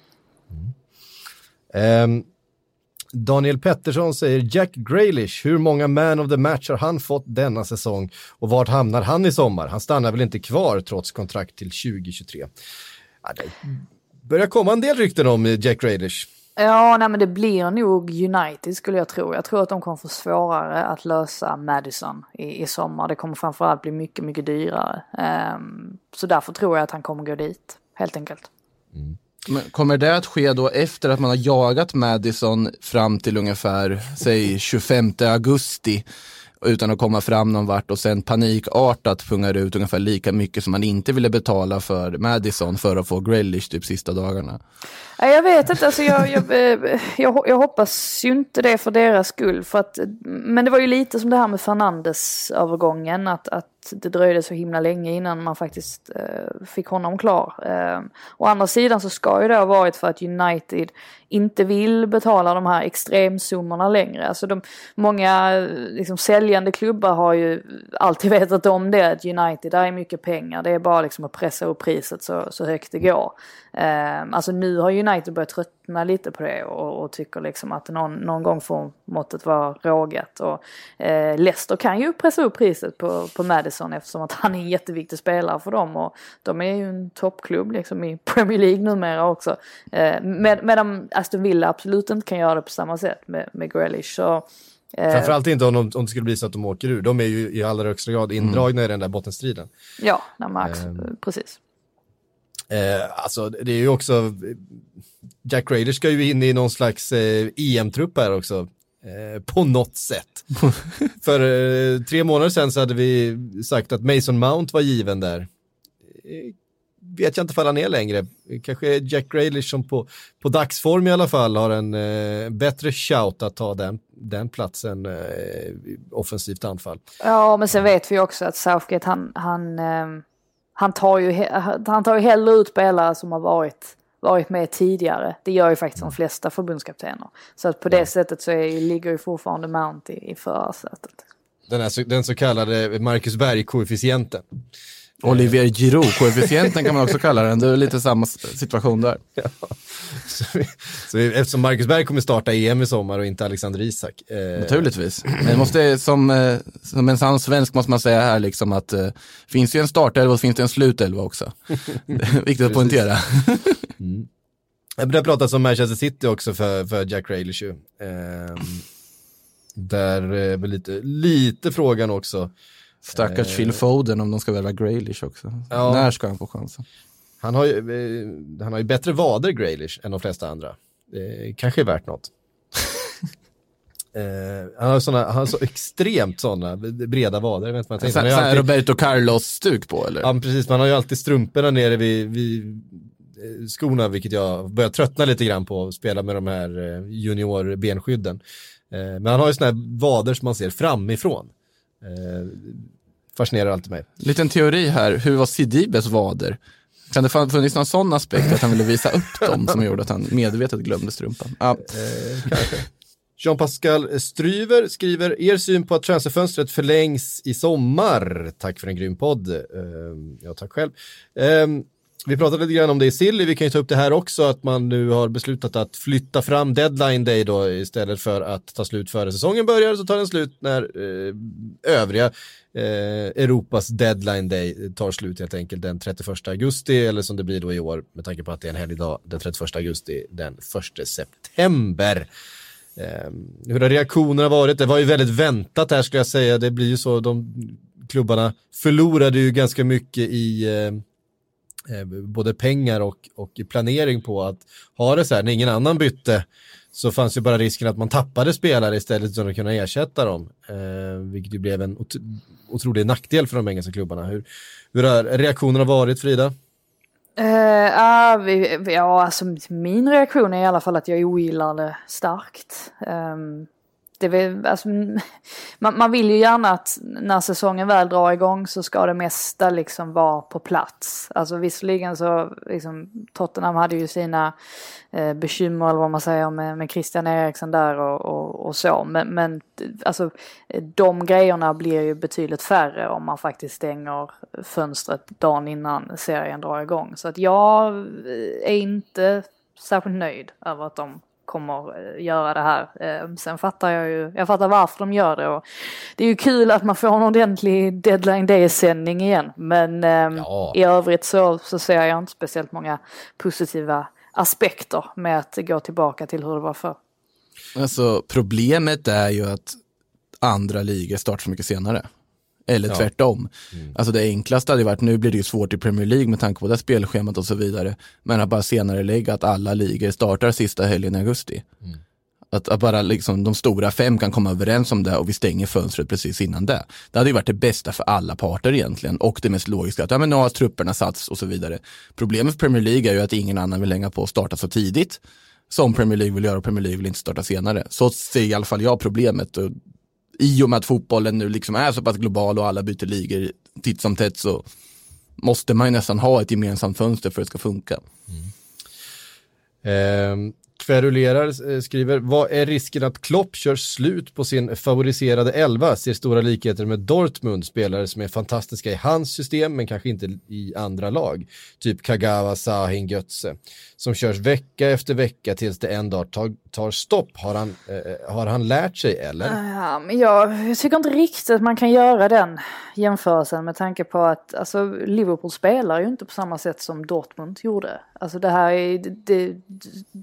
Mm. Um. Daniel Pettersson säger Jack Grealish, hur många man of the match har han fått denna säsong och vart hamnar han i sommar? Han stannar väl inte kvar trots kontrakt till tjugo tjugotre. Ja, det börjar komma en del rykten om Jack Grealish. Ja, nej, men det blir nog United skulle jag tro. Jag tror att de kommer få svårare att lösa Maddison i, i sommar. Det kommer framförallt bli mycket, mycket dyrare. Um, så därför tror jag att han kommer gå dit, helt enkelt. Mm. Men kommer det att ske då efter att man har jagat Maddison fram till ungefär, säg tjugofemte augusti utan att komma fram någon vart och sen panikartat pungar ut ungefär lika mycket som man inte ville betala för Maddison för att få Grealish typ sista dagarna? Jag vet inte, alltså jag, jag, jag, jag hoppas ju inte det för deras skull. För att, men det var ju lite som det här med Fernandes-övergången, att, att det dröjde så himla länge innan man faktiskt eh, fick honom klar. Eh, å andra sidan så ska ju det ha varit för att United inte vill betala de här extremsummorna längre. Alltså de, många liksom, säljande klubbar har ju alltid vetat om det, att United, där är mycket pengar. Det är bara liksom att pressa upp priset så, så högt det går. Eh, alltså nu har United börjat tröttna lite på det och, och tycker liksom att någon, någon gång får måttet vara rågat. Och eh, Leicester kan ju pressa upp priset på, på Maddison eftersom att han är en jätteviktig spelare för dem. Och de är ju en toppklubb liksom i Premier League numera också. Eh, med, medan Aston Villa absolut inte kan göra det på samma sätt med, med Grealish. Så, eh, framförallt inte om, de, om det skulle bli så att de åker ur. De är ju i allra högsta grad indragna mm. i den där bottenstriden. Ja, nej, Max, eh. precis. Eh, alltså det är ju också, Jack Grealish ska ju in i någon slags eh, E M-trupp här också. Eh, på något sätt. För eh, tre månader sedan så hade vi sagt att Mason Mount var given där. Eh, vet jag inte ifall han är längre. Kanske Jack Grealish som på, på dagsform i alla fall har en eh, bättre shout att ta den, den platsen eh, offensivt anfall. Ja, men sen vet vi också att Southgate han, han, eh, han tar ju han tar ju hellre ut spelare som har varit varit med tidigare. Det gör ju faktiskt de flesta förbundskaptener. Så att på det sättet så är, ligger ju fortfarande Mount i, i förarsätet. Den, här, den så kallade Marcus Berg-koefficienten. Olivier Giroud-koefficienten kan man också kalla den. Det är lite samma situation där. Ja. Så vi, så vi, eftersom Marcus Berg kommer starta E M i sommar och inte Alexander Isak. Eh... Naturligtvis. Men måste, som, som en sann svensk måste man säga här liksom att eh, finns ju en startelva och finns det en slutelva också. Det är viktigt att poängtera. Mm. Det har pratats om Manchester City också för, för Jack Grealish. Eh, där är väl lite, lite frågan också. Stackars eh, Phil Foden om de ska värva Grealish också. Ja. När ska han få chansen? Han har ju, eh, han har ju bättre vader Grealish än de flesta andra. Det kanske är värt något. eh, han har såna, han har så extremt sådana breda vader. Jag vet inte, man så, så alltid, Roberto Carlos-stuk på eller? Ja, precis. Man har ju alltid strumporna nere vid, vid skorna, vilket jag börjar tröttna lite grann på att spela med de här junior benskydden. Eh, men han har ju såna här vader som man ser framifrån. Eh, fascinerar alltid mig. Liten teori här, hur var Sidibes vader? Kan det funnits någon sån aspekt att han ville visa upp dem som gjorde att han medvetet glömde strumpan? Ja. Eh, kanske. Jean-Pascal Stryver skriver, er syn på att transferfönstret förlängs i sommar. Tack för en grym podd. Eh, ja, tack själv. Eh, vi pratade lite grann om det i Silly, vi kan ju ta upp det här också, att man nu har beslutat att flytta fram deadline day då, istället för att ta slut före säsongen börjar, så tar den slut när eh, övriga eh, Europas deadline day tar slut helt enkelt den trettioförsta augusti, eller som det blir då i år med tanke på att det är en helgdag den trettioförsta augusti, den första september. Eh, hur har reaktionerna varit? Det var ju väldigt väntat här skulle jag säga, det blir ju så, de klubbarna förlorade ju ganska mycket i eh, både pengar och, och planering på att ha det så här. När ingen annan bytte så fanns ju bara risken att man tappade spelare istället för att kunna ersätta dem. Eh, vilket ju blev en ot- otrolig nackdel för de engelska klubbarna. Hur, hur har reaktionerna varit, Frida? Uh, ah, vi, ja, alltså min reaktion är i alla fall att jag ogillar det starkt. Um, det vill, alltså, man, man vill ju gärna att när säsongen väl drar igång så ska det mesta liksom vara på plats. Alltså visserligen så liksom, Tottenham hade ju sina eh, bekymmer eller vad man säger med, med Christian Eriksen där och, och, och så. Men, men alltså, de grejerna blir ju betydligt färre om man faktiskt stänger fönstret dagen innan serien drar igång. Så att jag är inte särskilt nöjd över att de kommer göra det här. Sen fattar jag ju, jag fattar varför de gör det, och det är ju kul att man får en ordentlig deadline day-sändning igen, men ja. i övrigt så, så ser jag inte speciellt många positiva aspekter med att gå tillbaka till hur det var förr. Alltså problemet är ju att andra ligor startar så mycket senare. Eller ja. tvärtom. Mm. Alltså det enklaste hade varit, nu blir det ju svårt i Premier League med tanke på det spelschemat och så vidare. Men att bara senare lägga att alla ligor startar sista helgen i augusti. Mm. Att, att bara liksom de stora fem kan komma överens om det och vi stänger fönstret precis innan det. Det hade ju varit det bästa för alla parter egentligen. Och det mest logiska att ja, men nu har trupperna satts och så vidare. Problemet för Premier League är ju att ingen annan vill hänga på att starta så tidigt som Premier League vill göra, och Premier League vill inte starta senare. Så ser i alla fall jag problemet. Och i och med att fotbollen nu liksom är så pass global och alla byter ligor titt som tätt, så måste man ju nästan ha ett gemensamt fönster för att det ska funka. Mm. Eh, Kverulerar skriver, vad är risken att Klopp kör slut på sin favoriserade elva? Ser stora likheter med Dortmund, spelare som är fantastiska i hans system men kanske inte i andra lag. Typ Kagawa, Sahin, Götze. Som körs vecka efter vecka tills det en dag tar, tar stopp. Har han, eh, har han lärt sig eller? Ja, men jag, jag tycker inte riktigt att man kan göra den jämförelsen med tanke på att alltså, Liverpool spelar ju inte på samma sätt som Dortmund gjorde. Alltså det här är, det, det, det går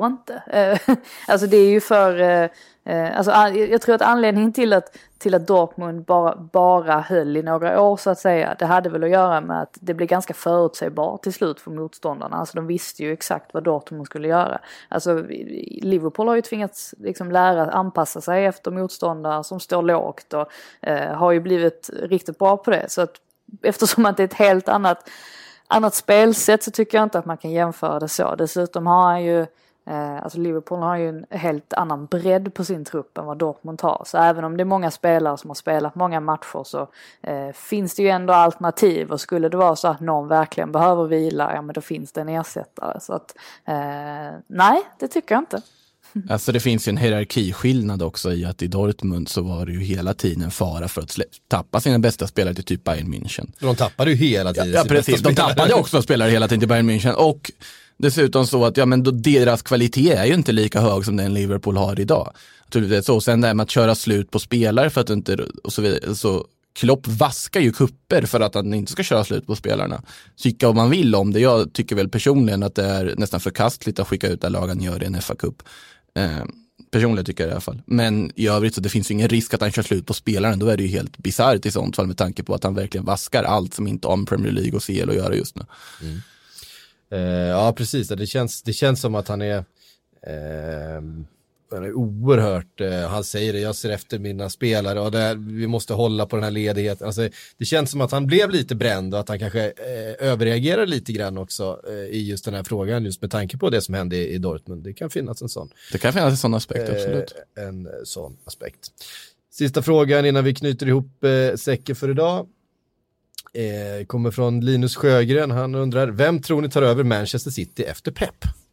inte. Alltså det är ju för... Alltså, jag tror att anledningen till att, till att Dortmund bara, bara höll i några år så att säga, det hade väl att göra med att det blev ganska förutsägbart till slut för motståndarna. Alltså de visste ju exakt vad Dortmund skulle göra. Alltså Liverpool har ju tvingats liksom lära anpassa sig efter motståndare som står lågt och eh, har ju blivit riktigt bra på det. Så att eftersom att det är ett helt annat, annat spelsätt så tycker jag inte att man kan jämföra det så. Dessutom har han ju Alltså Liverpool har ju en helt annan bredd på sin trupp än vad Dortmund har. Så även om det är många spelare som har spelat många matcher så eh, finns det ju ändå alternativ. Och skulle det vara så att någon verkligen behöver vila, ja men då finns det en ersättare. Så att, eh, nej, det tycker jag inte. Alltså det finns ju en hierarkiskillnad också i att i Dortmund så var det ju hela tiden en fara för att slä- tappa sina bästa spelare till typ Bayern München. De tappade ju hela tiden. Ja, ja precis, de tappade också spelare hela tiden till Bayern München och dessutom så att ja, men då deras kvalitet är ju inte lika hög som den Liverpool har idag. Så sen det här med att köra slut på spelare för att inte och så vidare, så Klopp vaskar ju kupper för att han inte ska köra slut på spelarna. Tycka vad man vill om det. Jag tycker väl personligen att det är nästan förkastligt att skicka ut där lagen gör i en F A-cup. Eh, personligen tycker jag i alla fall. Men i övrigt så det finns ju ingen risk att han kör slut på spelarna. Då är det ju helt bisarrt i sånt fall med tanke på att han verkligen vaskar allt som inte har med Premier League och C L att göra just nu. Mm. Uh, ja, precis. Det känns, det känns som att han är, uh, han är oerhört, uh, han säger det, jag ser efter mina spelare och det, vi måste hålla på den här ledigheten. Alltså, det känns som att han blev lite bränd och att han kanske uh, överreagerar lite grann också uh, i just den här frågan, just med tanke på det som hände i, i Dortmund. Det kan finnas en sån. Det kan finnas en sån aspekt, uh, absolut. En uh, sån aspekt. Sista frågan innan vi knyter ihop uh, säcken för idag. Eh, kommer från Linus Sjögren. Han undrar, vem tror ni tar över Manchester City efter Pep?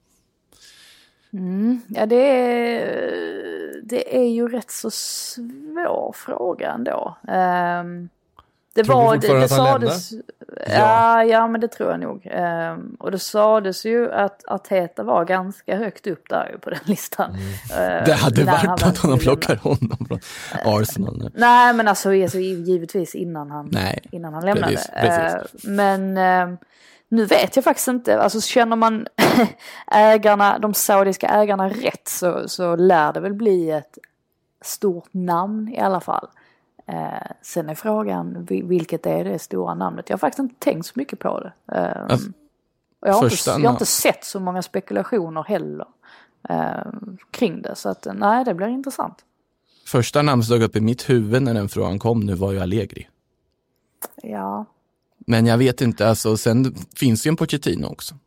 Mm, ja, det är, det är ju rätt så svår fråga ändå. Um, det tror var, du fortfarande det, att det han sades, lämnar? Ja, ja, men det tror jag nog. Um, och det sades ju att Arteta var ganska högt upp där ju på den listan. Mm. Uh, det hade varit att de plockar honom från Arsenal nu. Nej, men alltså, alltså givetvis innan han, Nej, innan han lämnade. precis, precis. Uh, men uh, nu vet jag faktiskt inte. Alltså känner man ägarna, de saudiska ägarna rätt så, så lär det väl bli ett stort namn i alla fall. Eh, sen är frågan vilket är det stora namnet. Jag har faktiskt inte tänkt så mycket på det. Eh, alltså, jag, har inte, jag har inte sett så många spekulationer heller eh, kring det. Så att, nej, det blir intressant. Första namn som dök upp i mitt huvud när den frågan kom nu var ju Allegri. Ja. Men jag vet inte, alltså sen finns ju en Pochettino också.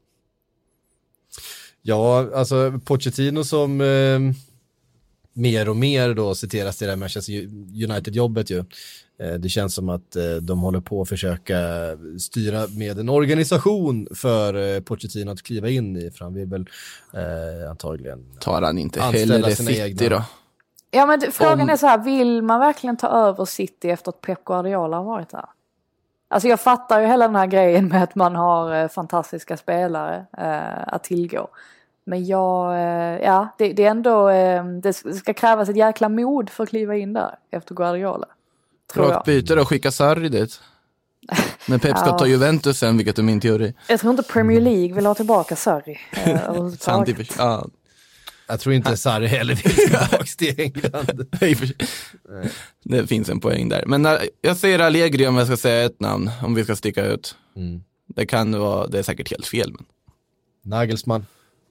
Ja, alltså Pochettino som eh, mer och mer då citeras i det här Manchester United-jobbet ju. Eh, det känns som att eh, de håller på att försöka styra med en organisation för eh, Pochettino att kliva in i. För han vill väl eh, antagligen tar han inte heller City egna. Då? Ja, men det, frågan om... är så här, vill man verkligen ta över City efter att Pep Guardiola har varit där? Alltså jag fattar ju hela den här grejen med att man har eh, fantastiska spelare eh, att tillgå. Men jag, eh, ja, det, det är ändå, eh, det ska krävas ett jäkla mod för att kliva in där efter Guardiola. Tror Rakt byte då, skicka Sarri dit. Men Pep ska ja. ta Juventus sen, vilket är min teori. Jag tror inte Premier League vill ha tillbaka Sarri. Eh, Sant, ja. Jag tror inte Sarri heller vill tillbaka till England. Det finns en poäng där. Men när, jag säger Allegri om jag ska säga ett namn, om vi ska sticka ut. Mm. Det kan vara, det är säkert helt fel. Men... Nagelsmann.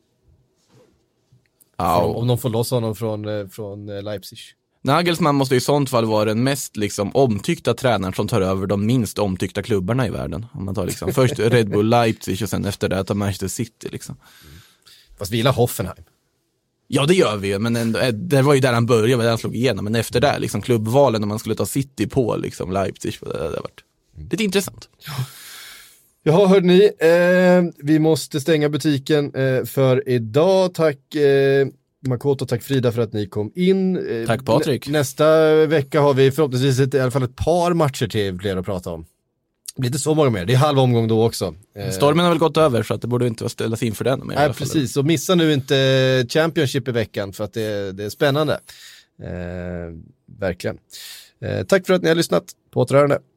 Ja. Från, om de får loss honom från, från Leipzig. Nagelsmann måste i sånt fall vara den mest liksom, omtyckta tränaren som tar över de minst omtyckta klubbarna i världen. Om man tar liksom, först Red Bull Leipzig och sen efter det tar Manchester City. Liksom. Mm. Fast vi gillar Hoffenheim. Ja, det gör vi ju, men ändå, det var ju där han började, där han slog igenom. Men efter det, liksom, klubbvalen, när man skulle ta City på liksom, Leipzig, det, det har varit mm. lite intressant. Ja. Jaha, hörde ni, eh, vi måste stänga butiken eh, för idag. Tack eh, Makoto, tack Frida för att ni kom in. Eh, tack Patrik. Nä, nästa vecka har vi förhoppningsvis ett, i alla fall ett par matcher till fler att prata om. Det blir inte så många mer, det är halv omgång då också. Stormen har väl gått över så att det borde inte ställas in för den. Nej, precis, och missa nu inte Championship i veckan för att det, det är spännande. Eh, verkligen. Eh, tack för att ni har lyssnat. På återhörande.